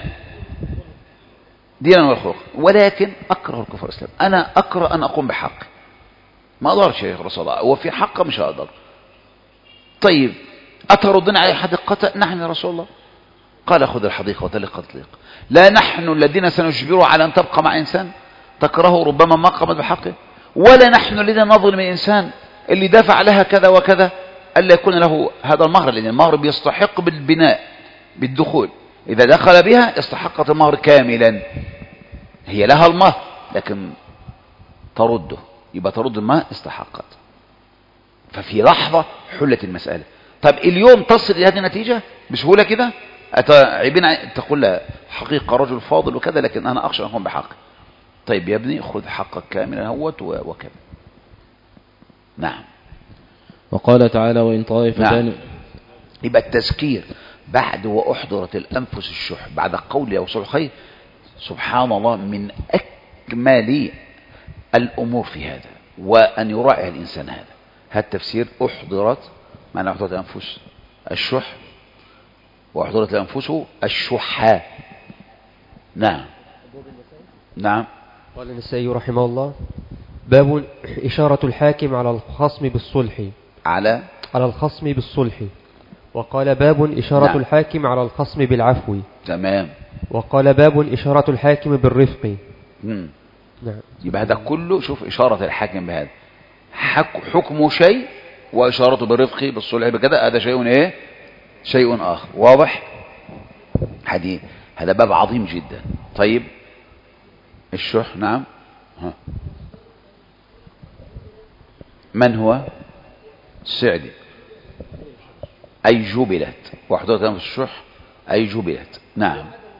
دينا والخلق، ولكن أكره الكفر والإسلام. أنا أكره أن أقوم بحق، ما أقدرش يا رسول الله، وفي حق مش هقدر. طيب أتردنا عليه حديقة؟ نحن يا رسول الله. قال خذ الحديقة وطلق تطليق. لا نحن الذين سنجبره على أن تبقى مع إنسان تكرهه ربما ما قامت بحقه، ولا نحن الذين نظلم الإنسان اللي دافع لها كذا وكذا ألا يكون له هذا المهر، لأن المهر بيستحق بالبناء بالدخول. إذا دخل بها استحقت المهر كاملا، هي لها المهر لكن ترده، يبقى ترد ما استحقت. ففي لحظة حلت المسألة. طب اليوم تصل إلى هذه النتيجة بسهولة كده؟ عيبين تقول لا حقيقة رجل فاضل وكذا، لكن أنا أخشى أن أكون بحق. طيب يا ابني خذ حقك كاملا هوت وكذا. نعم. وقال تعالى وإن طائفتان. نعم. يبقى التذكير بعد وأحضرت الأنفس الشح بعد قول أو صلح خير، سبحان الله، من أكمل الأمور في هذا، وأن يراعي الإنسان هذا. التفسير أحضرت معنى أحضرت الأنفس الشح، وأحضرت الأنفس الشحة. نعم. نعم. قال النسائي رحمه الله: باب إشارة الحاكم على الخصم بالصلح. على الخصم بالصلح. وقال باب إشارة نعم. الحاكم على الخصم بالعفو. تمام. وقال باب إشارة الحاكم بالرفق. نعم. يبقى هذا كله شوف إشارة الحاكم بهذا حكم شيء، وإشارته بالرفق بالصلح بكذا، هذا شيء إيه؟ شيء آخر. واضح؟ هذا باب عظيم جدا. طيب الشح. نعم. من هو؟ السعدي. أي جبلت، وحضرت الأنفس الشح أي جبلت. نعم.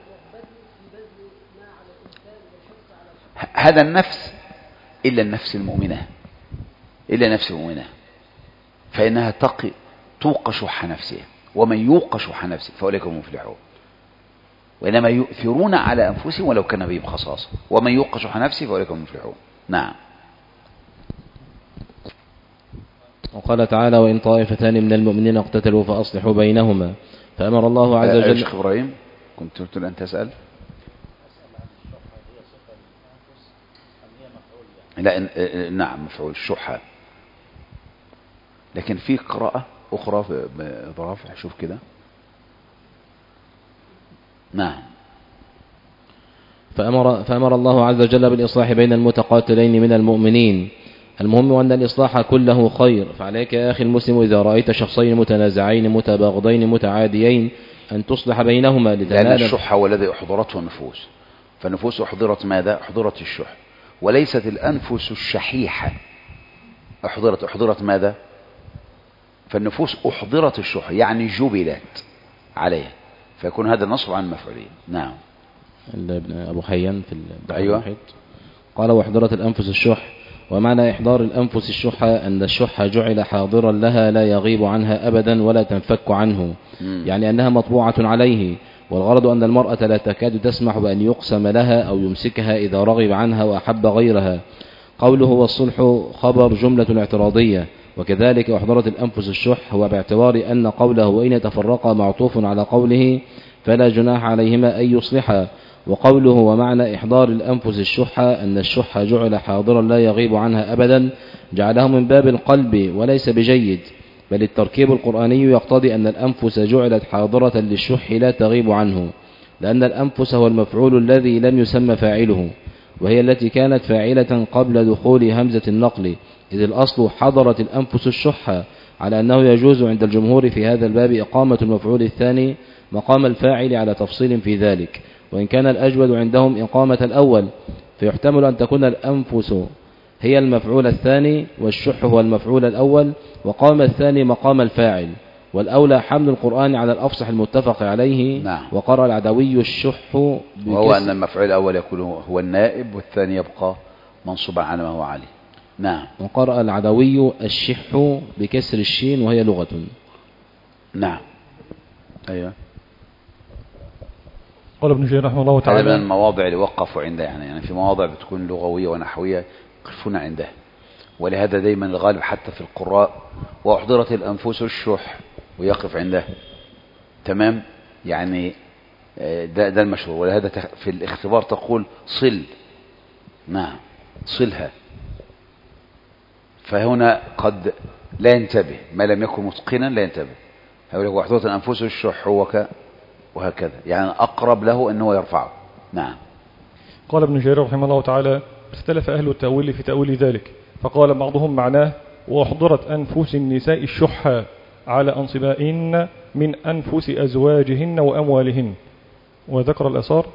هذا النفس إلا النفس المؤمنة، إلا نفس المؤمنة، فإنها توق شح نفسها، ومن يوق شح نفسه فأولئك هم المفلحون. وإنما يؤثرون على أنفسهم ولو كان بهم خصاصة، ومن يوق شح نفسه فأولئك هم المفلحون. نعم. وقال تعالى وإن طائفتان من المؤمنين اقتتلوا فأصلحوا بينهما، فأمر الله عز وجل. شيخ إبراهيم كنت تريد أن تسأل؟ لا نعم مفعول الشحة، لكن في قراءة أخرى برافع. شوف كده. نعم. فأمر الله عز وجل بالإصلاح بين المتقاتلين من المؤمنين. المهم أن الإصلاح كله خير، فعليك يا أخي المسلم إذا رأيت شخصين متنازعين متباغضين متعاديين أن تصلح بينهما لأن الشح هو الذي أحضرته النفوس، فالنفوس أحضرت ماذا؟ أحضرت الشح، وليست الأنفس الشحيحة أحضرت ماذا؟ فالنفوس أحضرت الشح يعني جبلت عليها، فيكون هذا النصب عن مفعولين. نعم. ابن أبو حيان في أيوة. قال وأحضرت الأنفس الشح. ومعنى إحضار الأنفس الشح أن الشح جعل حاضرا لها لا يغيب عنها أبدا ولا تنفك عنه، يعني أنها مطبوعة عليه. والغرض أن المرأة لا تكاد تسمح بأن يقسم لها أو يمسكها إذا رغب عنها وأحب غيرها. قوله والصلح خبر جملة اعتراضية. وكذلك أحضرت الأنفس الشح هو باعتبار أن قوله وإن يتفرقا معطوف على قوله فلا جناح عليهما أن يصلحا. وقوله ومعنى إحضار الأنفس الشح أن الشح جعل حاضرا لا يغيب عنها أبدا جعله من باب القلب وليس بجيد، بل التركيب القرآني يقتضي أن الأنفس جعلت حاضرة للشح لا تغيب عنه، لأن الأنفس هو المفعول الذي لم يسمى فاعله، وهي التي كانت فاعلة قبل دخول همزة النقل، إذ الأصل حضرت الأنفس الشح، على أنه يجوز عند الجمهور في هذا الباب إقامة المفعول الثاني مقام الفاعل على تفصيل في ذلك، وإن كان الأجود عندهم إقامة الأول، فيحتمل أن تكون الأنفس هي المفعول الثاني والشح هو المفعول الأول، وقام الثاني مقام الفاعل، والأولى حمل القرآن على الأفصح المتفق عليه. نعم. وقرأ العدوي الشح وهو أن المفعول الأول يكون هو النائب والثاني يبقى منصوبا على ما هو عليه. نعم. وقرأ العدوي الشح بكسر الشين وهي لغة. نعم. أيوة. قال ابن جرير رحمه الله هذا من تعالى المواضع اللي وقفوا عندها، يعني في مواضع بتكون لغوية ونحوية يقفون عندها، ولهذا دايما الغالب حتى في القراء وأحضرت الأنفس الشح ويقف عندها. تمام، يعني ده المشهور. ولهذا في الاختبار تقول صل، نعم صلها. فهنا قد لا ينتبه، ما لم يكن متقنا لا ينتبه. هؤلاء وأحضرت الأنفس الشح وهكذا، يعني أقرب له أنه يرفعه. نعم. قال ابن جرير رحمه الله تعالى اختلف أهل التأويل في تأويل ذلك، فقال بعضهم معناه وأحضرت أنفس النساء الشح على أنصبائهن من أنفس أزواجهن وأموالهن، وذكر الأثار.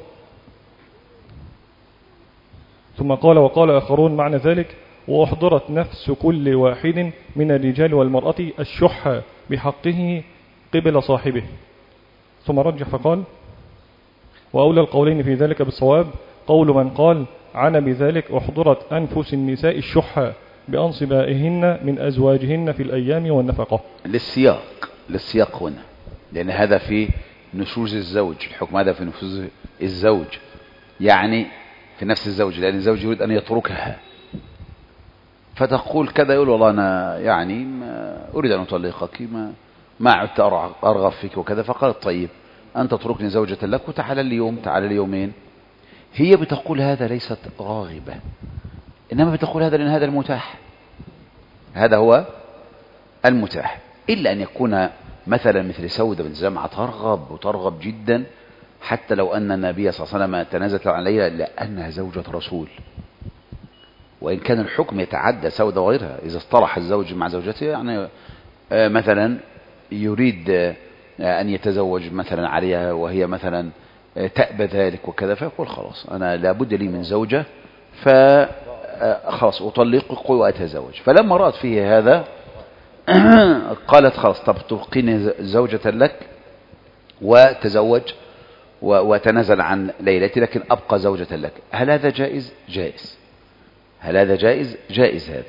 ثم قال وقال آخرون معنى ذلك وأحضرت نفس كل واحد من الرجال والمرأة الشح بحقه قبل صاحبه. ثم رجح فقال وأولى القولين في ذلك بالصواب قول من قال عنا بذلك أحضرت أنفس النساء الشح بأنصبائهن من أزواجهن في الأيام والنفقة. للسياق هنا، لأن هذا في نشوز الزوج، الحكم هذا في نشوز الزوج، يعني في نفس الزوج، لأن الزوج يريد أن يتركها، فتقول كذا، يقول والله أنا يعني أريد أن أطلقك، ما عدت أرغب فيك وكذا. فقالت طيب أنت تتركني زوجة لك وتعال اليوم، تعال اليومين. هي بتقول هذا ليست راغبة، إنما بتقول هذا لأن هذا المتاح، هذا هو المتاح. إلا أن يكون مثلا مثل سودة بن زمعة ترغب جدا، حتى لو أن النبي صلى الله عليه وسلم تنازلت عليها لأنها زوجة رسول، وإن كان الحكم يتعدى سودة وغيرها. إذا اصطلح الزوج مع زوجته، يعني مثلا يريد أن يتزوج مثلا عليها وهي مثلا تأبى ذلك وكذا، فيقول خلاص أنا لابد لي من زوجة، فخلاص أطلقك وأتزوج. فلما رأت فيه هذا قالت خلاص طب تبقيني زوجة لك وتزوج وتنازل عن ليلتي، لكن أبقى زوجة لك. هل هذا جائز؟ جائز. هل هذا جائز؟ جائز هذا.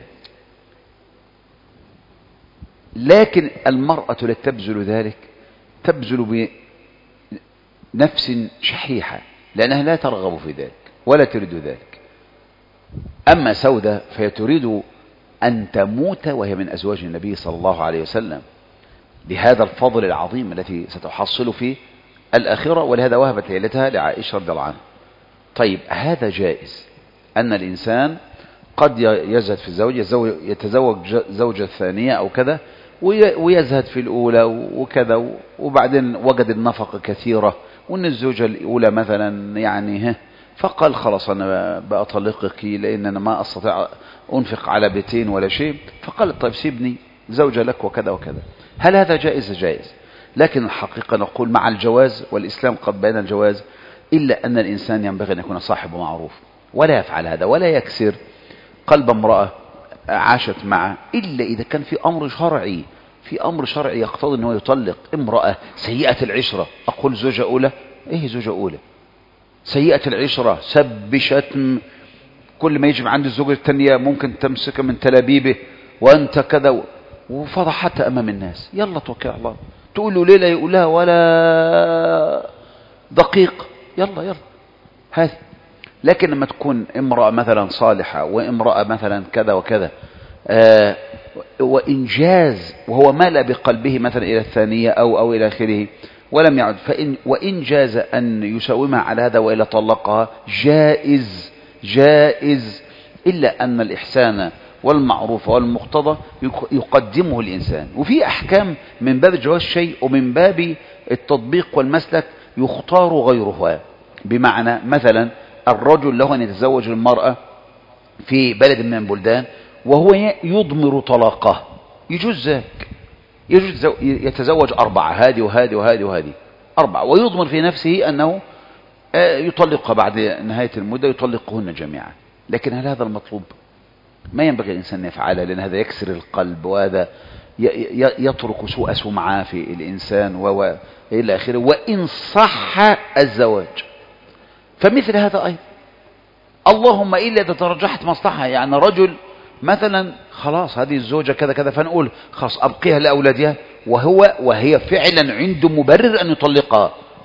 لكن المرأة التي تبذل ذلك تبذل بنفس شحيحة، لأنها لا ترغب في ذلك ولا تريد ذلك. أما سودة فهي تريد أن تموت وهي من أزواج النبي صلى الله عليه وسلم، لهذا الفضل العظيم التي ستحصل في الآخرة، ولهذا وهبت ليلتها لعائشة رضي الله عنها. طيب هذا جائز، أن الإنسان قد يزهد في الزوج، يتزوج زوجة ثانية أو كذا، ويزهد في الأولى وكذا، وبعدين وجد النفقة كثيرة، وأن الزوجة الأولى مثلا يعني فقال خلاص أنا بأطلقك لأن أنا ما أستطيع أنفق على بيتين ولا شيء، فقال طيب سيبني زوجة لك وكذا وكذا. هل هذا جائز؟ جائز. لكن الحقيقة نقول مع الجواز، والإسلام قد بين الجواز، إلا أن الإنسان ينبغي أن يكون صاحب معروف، ولا يفعل هذا، ولا يكسر قلب امرأة عاشت معه، إلا إذا كان في أمر شرعي، في أمر شرعي يقتضي أنه يطلق. امرأة سيئة العشرة، أقول زوجة أولى، إيه زوجة أولى؟ سيئة العشرة، سب شتم، كل ما يجب عند الزوجة الثانية ممكن تمسك من تلابيبه وأنت كذا، وفضحتها أمام الناس. يلا توكل على الله، تقول له ليلة يقولها ولا دقيق، يلا هذه. لكن لما تكون امرأة مثلا صالحة وامرأة مثلا كذا وكذا، وإنجاز وهو مال بقلبه مثلا إلى الثانية أو إلى آخره ولم يعد، وإن جاز أن يساومها على هذا وإلا طلقها، جائز، إلا أن الإحسان والمعروف والمقتضى يقدمه الإنسان. وفي أحكام من باب جواز شيء، ومن باب التطبيق والمسلك يختار غيرها. بمعنى مثلا الرجل له أن يتزوج المرأة في بلد من البلدان وهو يضمر طلاقه، يجوز ذلك، يجوز يتزوج 4، هذه وهذه وهذه وهذه 4، ويضمر في نفسه أنه يطلقها بعد نهاية المدة، يطلقهن جميعا. لكن هل هذا المطلوب؟ ما ينبغي الإنسان أن يفعله، لأن هذا يكسر القلب، وهذا يترك سوء سمعة في الإنسان وإلى آخره، وإن صح الزواج. فمثل هذا أيضا، اللهم إلا إذا ترجحت مصلحة، يعني رجل مثلا خلاص هذه الزوجة كذا كذا، فنقول خلاص أبقيها لأولادها، وهي فعلا عنده مبرر أن يطلقها،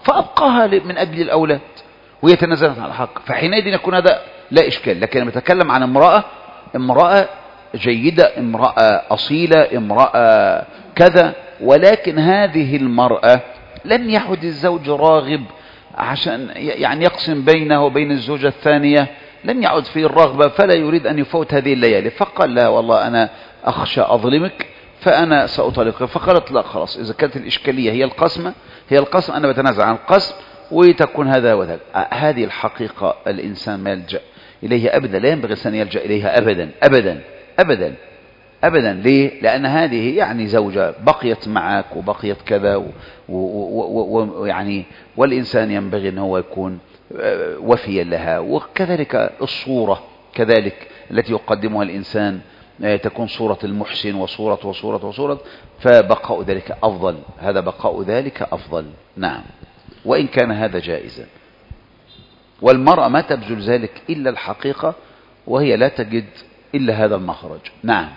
فأبقاها من أجل الأولاد وهي تنازلت عن الحق، فحينئذ يكون هذا لا إشكال. لكن أنا بتكلم عن امرأة جيدة، امرأة أصيلة، امرأة كذا، ولكن هذه المرأة لم يعد الزوج راغب عشان يعني يقسم بينه وبين الزوجة الثانية، لم يعد فيه الرغبة، فلا يريد أن يفوت هذه الليالي، فقال لا والله أنا أخشى أظلمك فأنا سأطلقك. فقالت لا خلاص، إذا كانت الإشكالية هي القسم أنا بتنازع عن القسم وتكون هذا وذاك. هذه الحقيقة الإنسان ما يلجأ إليها أبدا، لا ينبغي أن يلجأ إليها أبدا أبدا أبدا أبدا. ليه؟ لأن هذه يعني زوجة بقيت معك وبقيت كذا ويعني والإنسان ينبغي أن هو يكون وفيا لها. وكذلك الصورة كذلك التي يقدمها الإنسان تكون صورة المحسن وصورة، فبقاء ذلك أفضل، هذا بقاء ذلك أفضل. نعم، وإن كان هذا جائزا. والمرأة ما تبذل ذلك إلا الحقيقة، وهي لا تجد إلا هذا المخرج. نعم.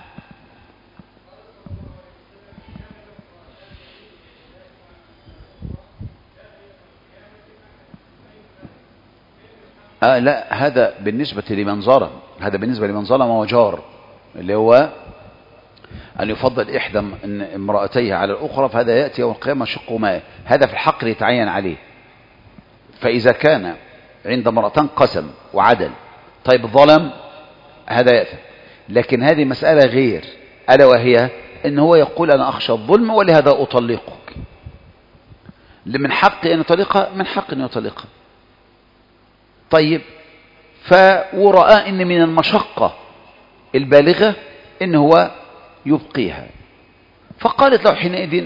لا، هذا بالنسبة لمن ظلم، هذا بالنسبة لمن ظلم وجار، اللي هو أن يفضل إحدى امرأتيه على الأخرى، فهذا يأتي يوم القيامة شق ماء، هذا في الحق يتعين عليه. فإذا كان عند امرأتان قسم وعدل، طيب ظلم، هذا يأتي. لكن هذه مسألة غير، ألا وهي أن هو يقول أنا أخشى الظلم ولهذا أطلقك، من حقي أن يطلقها، من حق أن يطلقها. طيب، ورأى أن من المشقة البالغة أن هو يبقيها، فقالت له حينئذ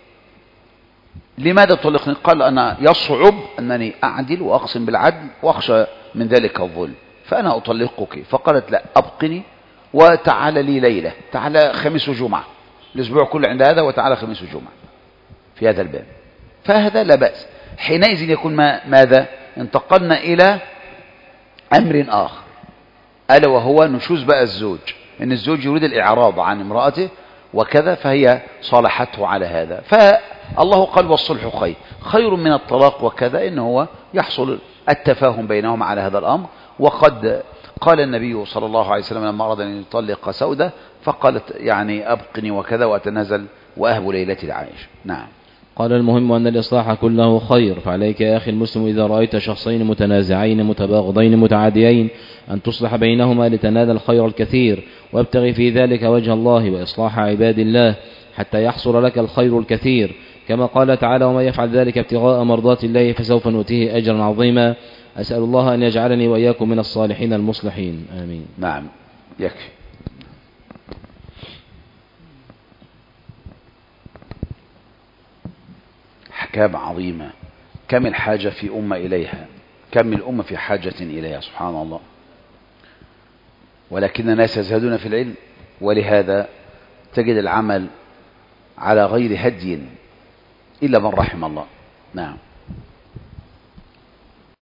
لماذا تطلقني؟ قال أنا يصعب أنني أعدل وأقسم بالعدل وأخشى من ذلك الظلم، فأنا أطلقك. فقالت لا، أبقني وتعال لي ليلة، تعال خميس وجمعة، الأسبوع كله عند هذا، وتعال خميس وجمعة في هذا الباب، فهذا لا بأس. حينئذ يكون ماذا؟ انتقلنا إلى أمر آخر، ألا وهو نشوز بقى الزوج، إن الزوج يريد الإعراض عن امرأته وكذا، فهي صالحته على هذا، فالله قال والصلح خير من الطلاق وكذا، إن هو يحصل التفاهم بينهم على هذا الأمر. وقد قال النبي صلى الله عليه وسلم لما أراد أن يطلق سودة، فقالت يعني أبقني وكذا وأتنازل وأهب ليلتي لعائشة. نعم. قال المهم أن الإصلاح كله خير، فعليك يا أخي المسلم إذا رأيت شخصين متنازعين متباغضين متعاديين أن تصلح بينهما لتنال الخير الكثير، وابتغي في ذلك وجه الله وإصلاح عباد الله حتى يحصل لك الخير الكثير، كما قال تعالى ومن يفعل ذلك ابتغاء مرضات الله فسوف نؤتيه أجرا عظيما. أسأل الله أن يجعلني وإياكم من الصالحين المصلحين، آمين. نعم، يكفي. أحكام عظيمة، كم الحاجة في أمة إليها، كم الأمة في حاجة إليها، سبحان الله. ولكن الناس يزهدون في العلم، ولهذا تجد العمل على غير هدي إلا من رحم الله. نعم.